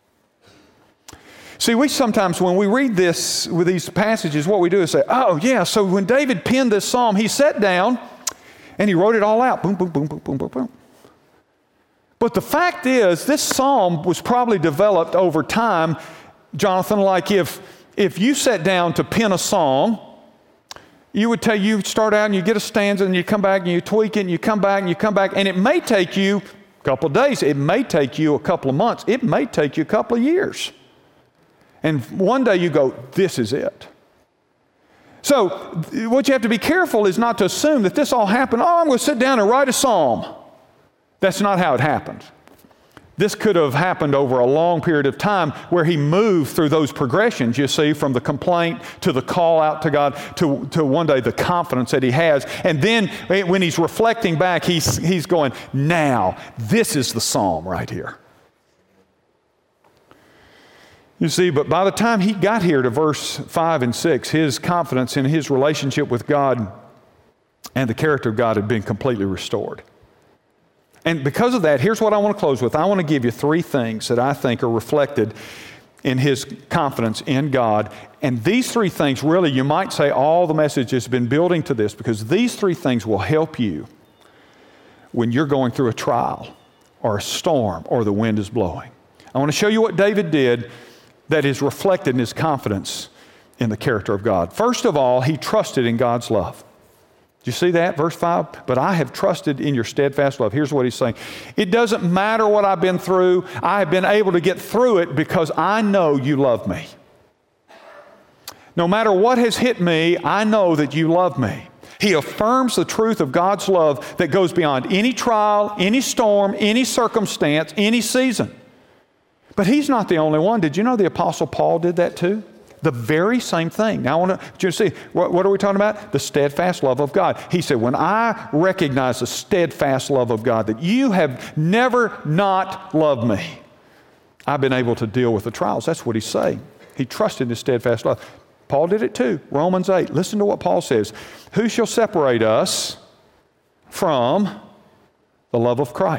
See, we sometimes, when we read this with these passages, what we do is say, oh, yeah, so when David penned this psalm, he sat down and he wrote it all out. Boom, boom, boom, boom, boom, boom, boom. But the fact is, this psalm was probably developed over time, Jonathan, like if, if you sat down to pen a song, you would tell you start out and you get a stanza and you come back and you tweak it and you come back and you come back, and it may take you a couple of days. It may take you a couple of months. It may take you a couple of years. And one day you go, this is it. So what you have to be careful is not to assume that this all happened. Oh, I'm going to sit down and write a psalm. That's not how it happened. This could have happened over a long period of time where he moved through those progressions, you see, from the complaint to the call out to God to, to one day the confidence that he has. And then when he's reflecting back, he's, he's going, now, this is the psalm right here. You see, but by the time he got here to verse five and six, his confidence in his relationship with God and the character of God had been completely restored. And because of that, here's what I want to close with. I want to give you three things that I think are reflected in his confidence in God. And these three things, really, you might say all the message has been building to this, because these three things will help you when you're going through a trial or a storm or the wind is blowing. I want to show you what David did that is reflected in his confidence in the character of God. First of all, he trusted in God's love. Do you see that? Verse five, but I have trusted in your steadfast love. Here's what he's saying. It doesn't matter what I've been through. I have been able to get through it because I know you love me. No matter what has hit me, I know that you love me. He affirms the truth of God's love that goes beyond any trial, any storm, any circumstance, any season. But he's not the only one. Did you know the Apostle Paul did that too? The very same thing. Now, I want to you see, what, what are we talking about? The steadfast love of God. He said, when I recognize the steadfast love of God, that you have never not loved me, I've been able to deal with the trials. That's what he's saying. He trusted in his steadfast love. Paul did it too. Romans eight. Listen to what Paul says. Who shall separate us from the love of Christ?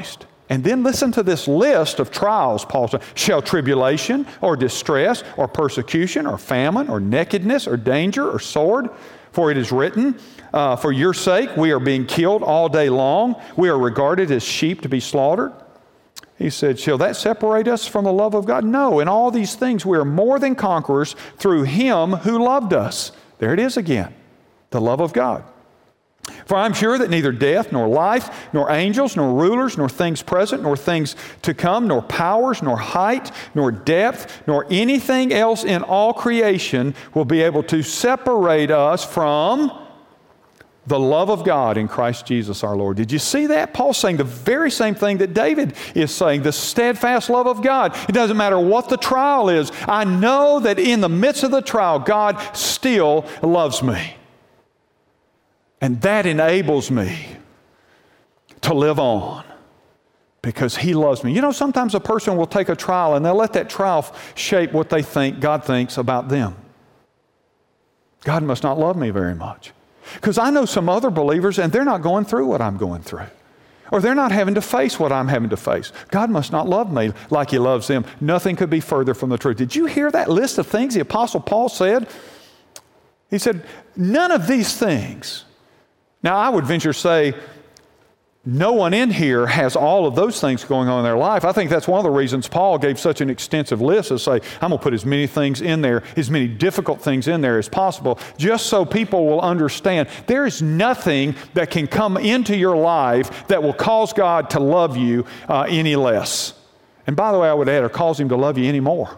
And then listen to this list of trials, Paul said. Shall tribulation or distress or persecution or famine or nakedness or danger or sword? For it is written, uh, for your sake we are being killed all day long. We are regarded as sheep to be slaughtered. He said, shall that separate us from the love of God? No, in all these things we are more than conquerors through Him who loved us. There it is again, the love of God. For I'm sure that neither death, nor life, nor angels, nor rulers, nor things present, nor things to come, nor powers, nor height, nor depth, nor anything else in all creation will be able to separate us from the love of God in Christ Jesus our Lord. Did you see that? Paul's saying the very same thing that David is saying, the steadfast love of God. It doesn't matter what the trial is. I know that in the midst of the trial, God still loves me. And that enables me to live on because He loves me. You know, sometimes a person will take a trial and they'll let that trial shape what they think God thinks about them. God must not love me very much. Because I know some other believers and they're not going through what I'm going through. Or they're not having to face what I'm having to face. God must not love me like He loves them. Nothing could be further from the truth. Did you hear that list of things the Apostle Paul said? He said, none of these things. Now, I would venture to say no one in here has all of those things going on in their life. I think that's one of the reasons Paul gave such an extensive list to say, I'm going to put as many things in there, as many difficult things in there as possible, just so people will understand there is nothing that can come into your life that will cause God to love you uh, any less. And by the way, I would add, or cause Him to love you any more.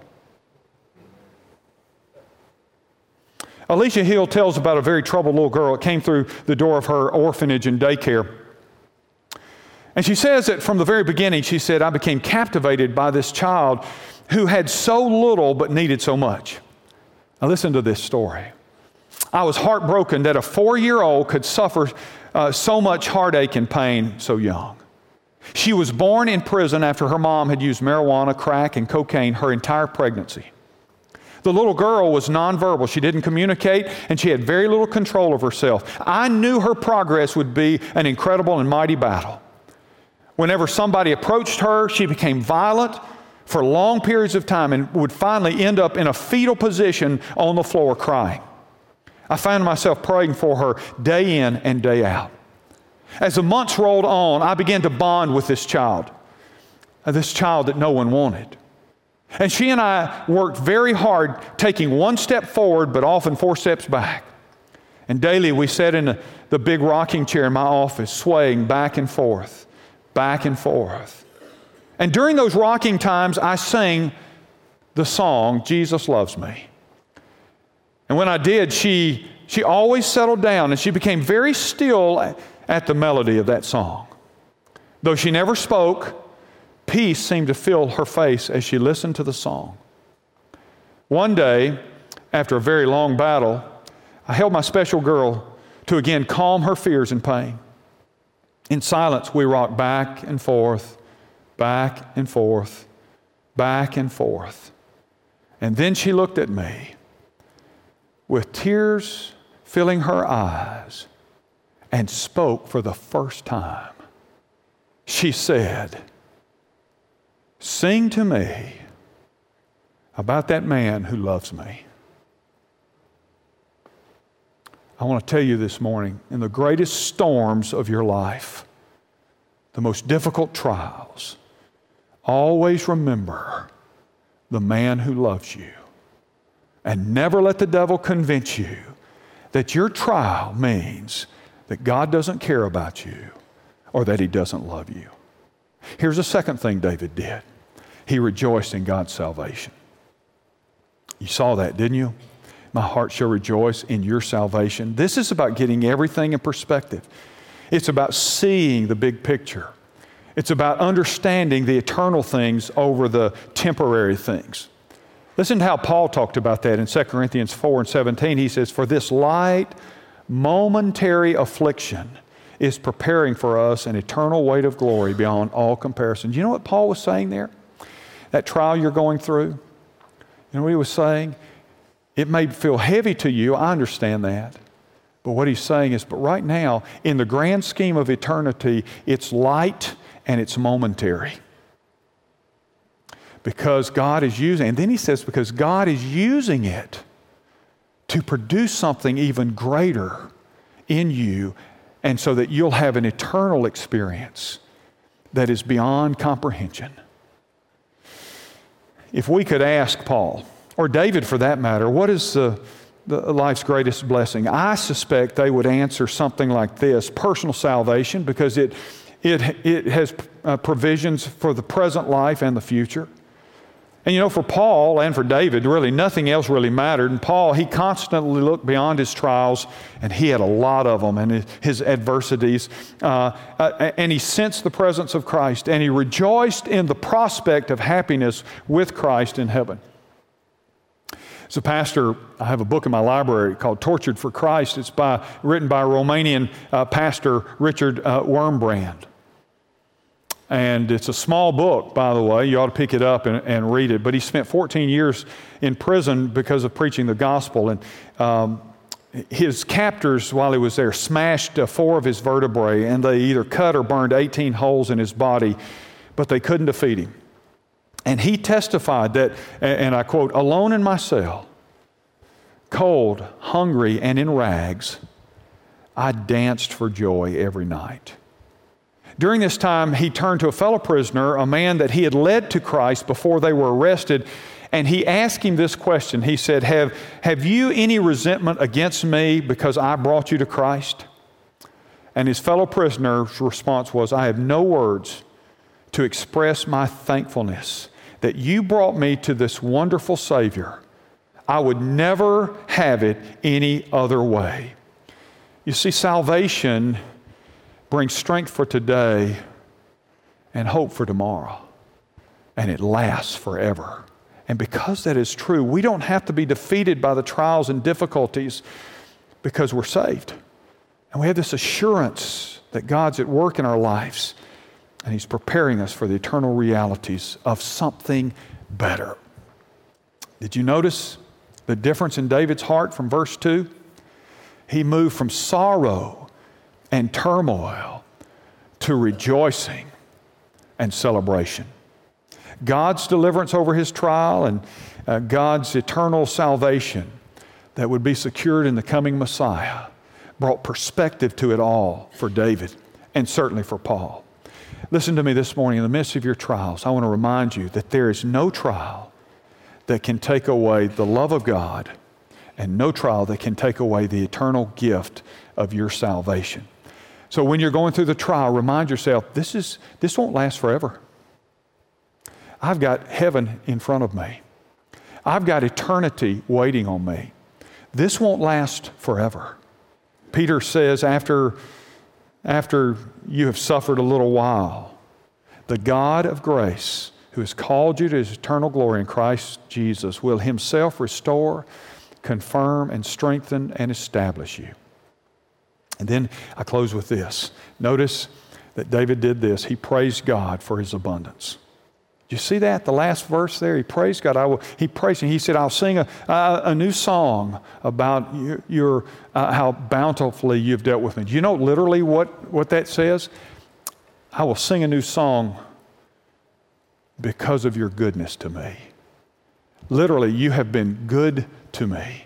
Alicia Hill tells about a very troubled little girl that came through the door of her orphanage and daycare. And she says that from the very beginning, she said, I became captivated by this child who had so little but needed so much. Now listen to this story. I was heartbroken that a four-year-old could suffer uh, so much heartache and pain so young. She was born in prison after her mom had used marijuana, crack, and cocaine her entire pregnancy. The little girl was nonverbal. She didn't communicate, and she had very little control of herself. I knew her progress would be an incredible and mighty battle. Whenever somebody approached her, she became violent for long periods of time and would finally end up in a fetal position on the floor crying. I found myself praying for her day in and day out. As the months rolled on, I began to bond with this child, this child that no one wanted. And she and I worked very hard, taking one step forward, but often four steps back. And daily we sat in the, the big rocking chair in my office, swaying back and forth, back and forth. And during those rocking times, I sang the song, Jesus Loves Me. And when I did, she, she always settled down and she became very still at the melody of that song. Though she never spoke, peace seemed to fill her face as she listened to the song. One day, after a very long battle, I held my special girl to again calm her fears and pain. In silence, we rocked back and forth, back and forth, back and forth. And then she looked at me with tears filling her eyes and spoke for the first time. She said, sing to me about that man who loves me. I want to tell you this morning, in the greatest storms of your life, the most difficult trials, always remember the man who loves you. And never let the devil convince you that your trial means that God doesn't care about you or that He doesn't love you. Here's the second thing David did. He rejoiced in God's salvation. You saw that, didn't you? My heart shall rejoice in your salvation. This is about getting everything in perspective. It's about seeing the big picture. It's about understanding the eternal things over the temporary things. Listen to how Paul talked about that in Second Corinthians four and seventeen. He says, for this light, momentary affliction is preparing for us an eternal weight of glory beyond all comparison. You know what Paul was saying there? That trial you're going through, you know what he was saying? It may feel heavy to you, I understand that. But what he's saying is, but right now, in the grand scheme of eternity, it's light and it's momentary. Because God is using, and then he says, because God is using it to produce something even greater in you, and so that you'll have an eternal experience that is beyond comprehension. If we could ask Paul, or David for that matter, what is the, the life's greatest blessing? I suspect they would answer something like this: personal salvation, because it, it, it has uh, provisions for the present life and the future. And you know, for Paul and for David, really nothing else really mattered. And Paul, he constantly looked beyond his trials, and he had a lot of them, and his, his adversities. Uh, uh, and he sensed the presence of Christ, and he rejoiced in the prospect of happiness with Christ in heaven. As a pastor, I have a book in my library called Tortured for Christ. It's by, written by Romanian uh, pastor Richard uh, Wurmbrand. And it's a small book, by the way. You ought to pick it up and, and read it. But he spent fourteen years in prison because of preaching the gospel. And um, his captors, while he was there, smashed uh, four of his vertebrae, and they either cut or burned eighteen holes in his body, but they couldn't defeat him. And he testified that, and I quote, "Alone in my cell, cold, hungry, and in rags, I danced for joy every night." During this time, he turned to a fellow prisoner, a man that he had led to Christ before they were arrested, and he asked him this question. He said, have, have you any resentment against me because I brought you to Christ? And his fellow prisoner's response was, "I have no words to express my thankfulness that you brought me to this wonderful Savior. I would never have it any other way." You see, salvation brings strength for today and hope for tomorrow, and it lasts forever. And because that is true, we don't have to be defeated by the trials and difficulties, because we're saved. And we have this assurance that God's at work in our lives, and He's preparing us for the eternal realities of something better. Did you notice the difference in David's heart from verse two? He moved from sorrow and turmoil to rejoicing and celebration. God's deliverance over his trial and uh, God's eternal salvation that would be secured in the coming Messiah brought perspective to it all for David, and certainly for Paul. Listen to me this morning. In the midst of your trials, I want to remind you that there is no trial that can take away the love of God, and no trial that can take away the eternal gift of your salvation. So when you're going through the trial, remind yourself, this is this won't last forever. I've got heaven in front of me. I've got eternity waiting on me. This won't last forever. Peter says, after, after you have suffered a little while, the God of grace, who has called you to His eternal glory in Christ Jesus, will Himself restore, confirm, and strengthen, and establish you. And then I close with this. Notice that David did this. He praised God for his abundance. You see that? The last verse there, he praised God. I will, he praised Him. He said, "I'll sing a, a, a new song about your, your uh, how bountifully you've dealt with me." Do you know literally what, what that says? I will sing a new song because of your goodness to me. Literally, you have been good to me.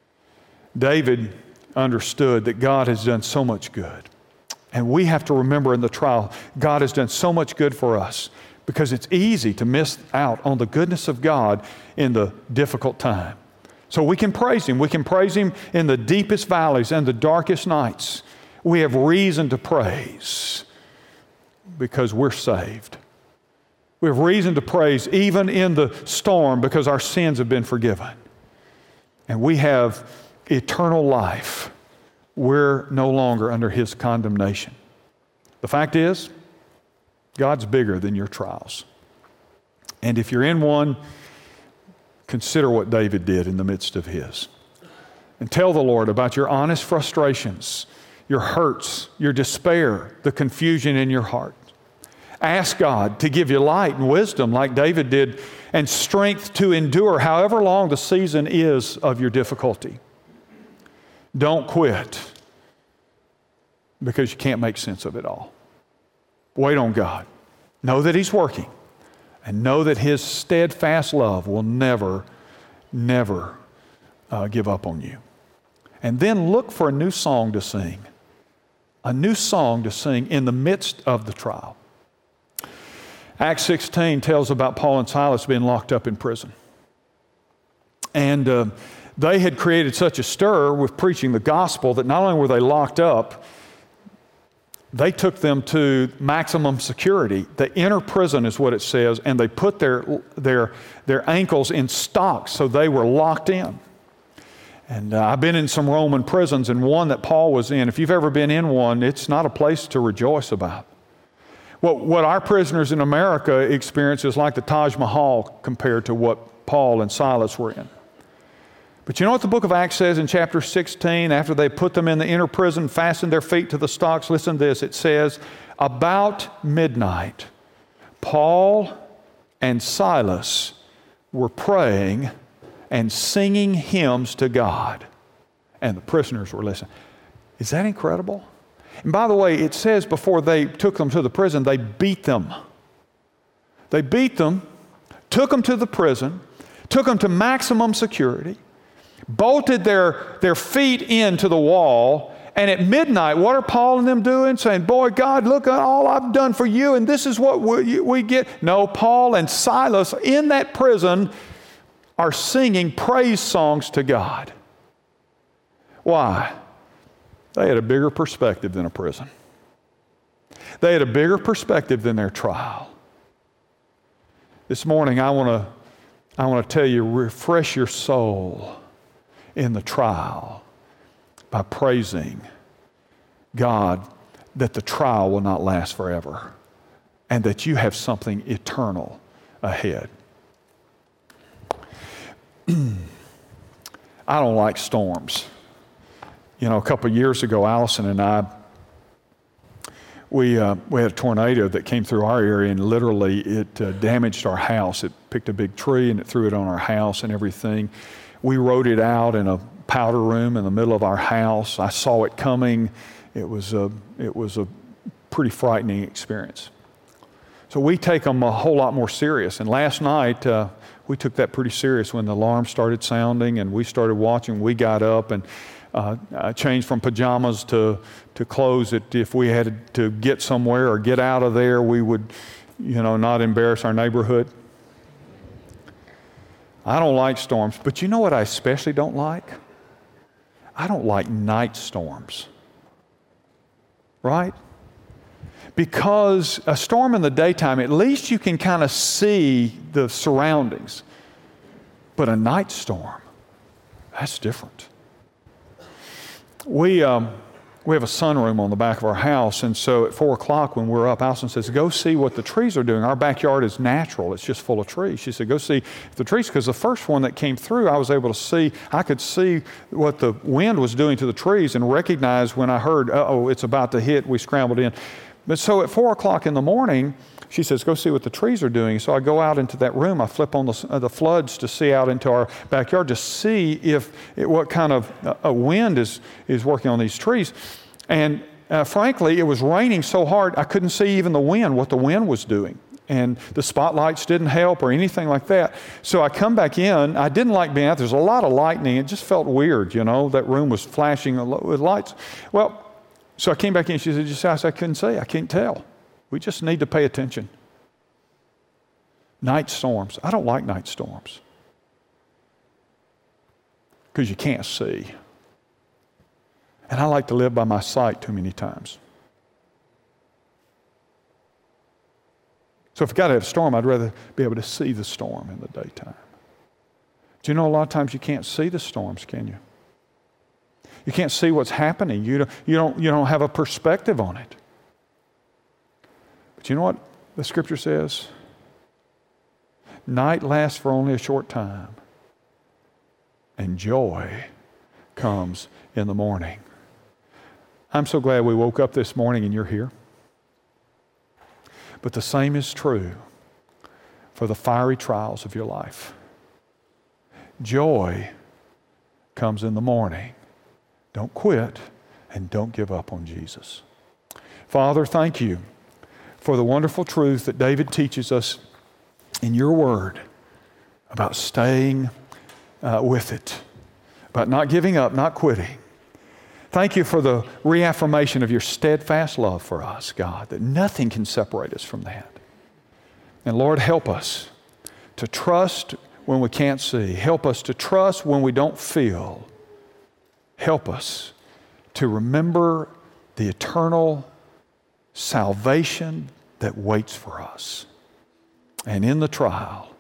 David understood that God has done so much good. And we have to remember in the trial, God has done so much good for us, because it's easy to miss out on the goodness of God in the difficult time. So we can praise Him. We can praise Him in the deepest valleys and the darkest nights. We have reason to praise because we're saved. We have reason to praise even in the storm because our sins have been forgiven. And we have eternal life. We're no longer under His condemnation. The fact is, God's bigger than your trials. And if you're in one, consider what David did in the midst of his. And tell the Lord about your honest frustrations, your hurts, your despair, the confusion in your heart. Ask God to give you light and wisdom like David did, and strength to endure however long the season is of your difficulty. Don't quit. because you can't make sense of it all. Wait on God. Know that He's working, and know that His steadfast love will never, never uh, give up on you. And then look for a new song to sing. A new song to sing in the midst of the trial. Acts sixteen tells about Paul and Silas being locked up in prison. And uh, they had created such a stir with preaching the gospel that not only were they locked up, they took them to maximum security. The inner prison is what it says, and they put their, their, their ankles in stocks so they were locked in. And uh, I've been in some Roman prisons, and one that Paul was in, if you've ever been in one, it's not a place to rejoice about. What, what our prisoners in America experience is like the Taj Mahal compared to what Paul and Silas were in. But you know what the book of Acts says in chapter sixteen, after they put them in the inner prison, fastened their feet to the stocks? Listen to this. It says, about midnight, Paul and Silas were praying and singing hymns to God, and the prisoners were listening. Is that incredible? And by the way, it says before they took them to the prison, they beat them. They beat them, took them to the prison, took them to maximum security, bolted their, their feet into the wall, and at midnight, what are Paul and them doing? Saying, boy, God, look at all I've done for you, and this is what we, we get. No, Paul and Silas in that prison are singing praise songs to God. Why? They had a bigger perspective than a prison. They had a bigger perspective than their trial. This morning, I want to I want to tell you, refresh your soul in the trial by praising God that the trial will not last forever and that you have something eternal ahead. I don't like storms. You know, a couple of years ago, Allison and I, we uh, we had a tornado that came through our area, and literally it uh, damaged our house. It picked a big tree and it threw it on our house and everything. We rode it out in a powder room in the middle of our house. I saw it coming. It was a it was a pretty frightening experience. So we take them a whole lot more serious. And last night, uh, we took that pretty serious when the alarm started sounding and we started watching. We got up and uh, I changed from pajamas to, to clothes that if we had to get somewhere or get out of there, we would, you know, not embarrass our neighborhood. I don't like storms, but you know what I especially don't like? I don't like night storms. Right? Because a storm in the daytime, at least you can kind of see the surroundings. But a night storm, that's different. We um, we have a sunroom on the back of our house, and so at four o'clock when we're up, Allison says, go see what the trees are doing. Our backyard is natural. It's just full of trees. She said, go see the trees, because the first one that came through, I was able to see, I could see what the wind was doing to the trees and recognize when I heard, uh-oh, it's about to hit, we scrambled in. But so at four o'clock in the morning, she says, go see what the trees are doing. So I go out into that room. I flip on the, uh, the floods to see out into our backyard to see if it, what kind of uh, a wind is, is working on these trees. And uh, frankly, it was raining so hard, I couldn't see even the wind, what the wind was doing. And the spotlights didn't help or anything like that. So I come back in. I didn't like being out. There's a lot of lightning. It just felt weird, you know. That room was flashing with lights. Well, so I came back in. She said, just asked, I couldn't say. I can't tell. We just need to pay attention. Night storms. I don't like night storms because you can't see. And I like to live by my sight too many times. So if I've got to have a storm, I'd rather be able to see the storm in the daytime. Do you know a lot of times you can't see the storms, can you? You can't see what's happening. You don't, you don't, you don't have a perspective on it. But you know what the scripture says? Night lasts for only a short time, and joy comes in the morning. I'm so glad we woke up this morning and you're here. But the same is true for the fiery trials of your life. Joy comes in the morning. Don't quit and don't give up on Jesus. Father, thank you for the wonderful truth that David teaches us in your word about staying uh, with it, about not giving up, not quitting. Thank you for the reaffirmation of your steadfast love for us, God, that nothing can separate us from that. And Lord, help us to trust when we can't see. Help us to trust when we don't feel. Help us to remember the eternal salvation that waits for us. And in the trial,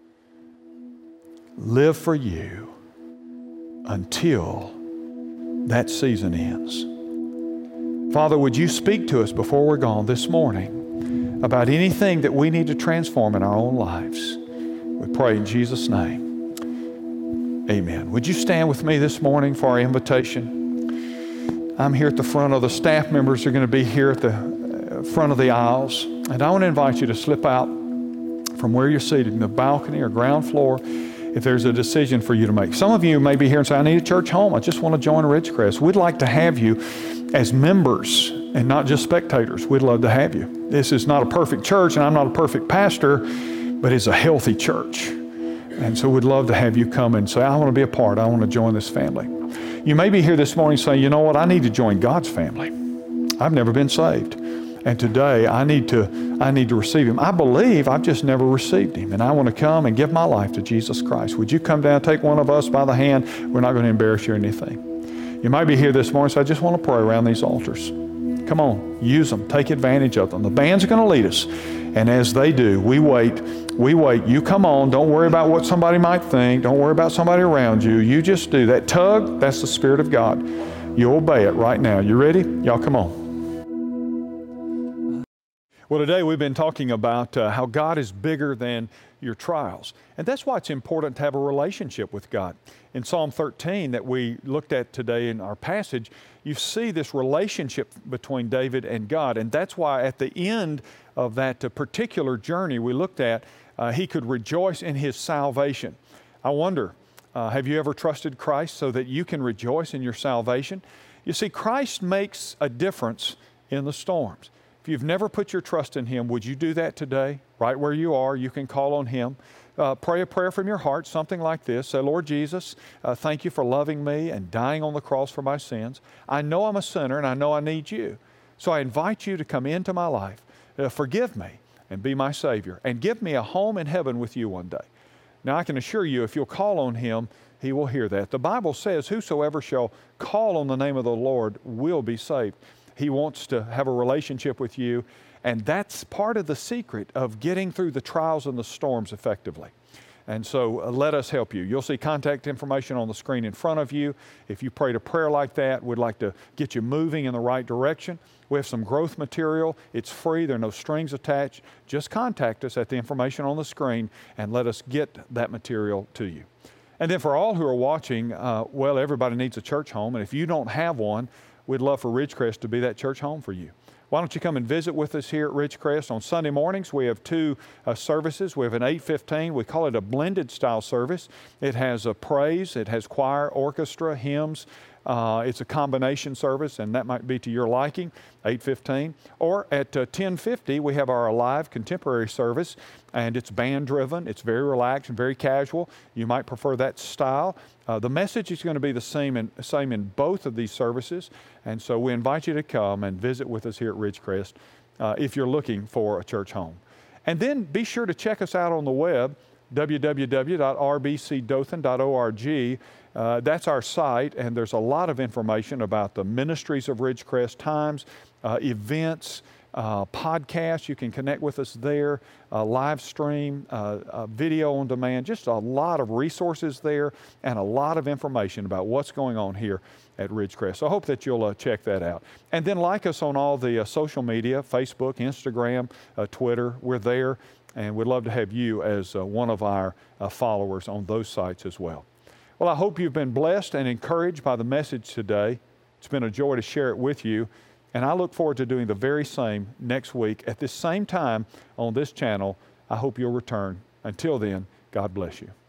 live for you until that season ends. Father, would you speak to us before we're gone this morning about anything that we need to transform in our own lives? We pray in Jesus' name. Amen. Would you stand with me this morning for our invitation? I'm here at the front. Of the staff members are going to be here at the front of the aisles. And I want to invite you to slip out from where you're seated in the balcony or ground floor if there's a decision for you to make. Some of you may be here and say, I need a church home. I just want to join Ridgecrest. We'd like to have you as members and not just spectators. We'd love to have you. This is not a perfect church, and I'm not a perfect pastor, but it's a healthy church. And so we'd love to have you come and say, I want to be a part. I want to join this family. You may be here this morning saying, you know what? I need to join God's family. I've never been saved. And today I need to I need to receive Him. I believe I've just never received Him, and I want to come and give my life to Jesus Christ. Would you come down, take one of us by the hand? We're not going to embarrass you or anything. You might be here this morning and say, I just want to pray around these altars. Come on, use them, take advantage of them. The band's going to lead us, and as they do, we wait, we wait. You come on, don't worry about what somebody might think, don't worry about somebody around you. You just do. That tug, that's the Spirit of God. You obey it right now. You ready? Y'all come on. Well, today we've been talking about uh, how God is bigger than your trials. And that's why it's important to have a relationship with God. In Psalm thirteen that we looked at today in our passage, you see this relationship between David and God. And that's why at the end of that uh, particular journey we looked at, uh, he could rejoice in his salvation. I wonder, uh, have you ever trusted Christ so that you can rejoice in your salvation? You see, Christ makes a difference in the storms. If you've never put your trust in Him, would you do that today? Right where you are, you can call on Him. Uh, pray a prayer from your heart, something like this. Say, Lord Jesus, uh, thank you for loving me and dying on the cross for my sins. I know I'm a sinner and I know I need you. So I invite you to come into my life, uh, forgive me and be my Savior, and give me a home in heaven with you one day. Now I can assure you, if you'll call on Him, He will hear that. The Bible says, whosoever shall call on the name of the Lord will be saved. He wants to have a relationship with you, and that's part of the secret of getting through the trials and the storms effectively. And so uh, let us help you. You'll see contact information on the screen in front of you. If you prayed a prayer like that, we'd like to get you moving in the right direction. We have some growth material. It's free. There are no strings attached. Just contact us at the information on the screen and let us get that material to you. And then for all who are watching, uh, well, everybody needs a church home, and if you don't have one, we'd love for Ridgecrest to be that church home for you. Why don't you come and visit with us here at Ridgecrest? On Sunday mornings, we have two uh, services. We have an eight fifteen. We call it a blended style service. It has a praise, it has choir, orchestra, hymns. Uh, it's a combination service, and that might be to your liking, eight fifteen. Or at uh, ten fifty, we have our live contemporary service, and it's band-driven. It's very relaxed and very casual. You might prefer that style. Uh, the message is going to be the same in, same in both of these services, and so we invite you to come and visit with us here at Ridgecrest uh, if you're looking for a church home. And then be sure to check us out on the web, w w w dot r b c dothan dot org. Uh, that's our site, and there's a lot of information about the ministries of Ridgecrest, times, uh, events, uh, podcasts. You can connect with us there, uh, live stream, uh, uh, video on demand, just a lot of resources there and a lot of information about what's going on here at Ridgecrest. So I hope that you'll uh, check that out. And then like us on all the uh, social media, Facebook, Instagram, uh, Twitter. We're there, and we'd love to have you as uh, one of our uh, followers on those sites as well. Well, I hope you've been blessed and encouraged by the message today. It's been a joy to share it with you, and I look forward to doing the very same next week at this same time on this channel. I hope you'll return. Until then, God bless you.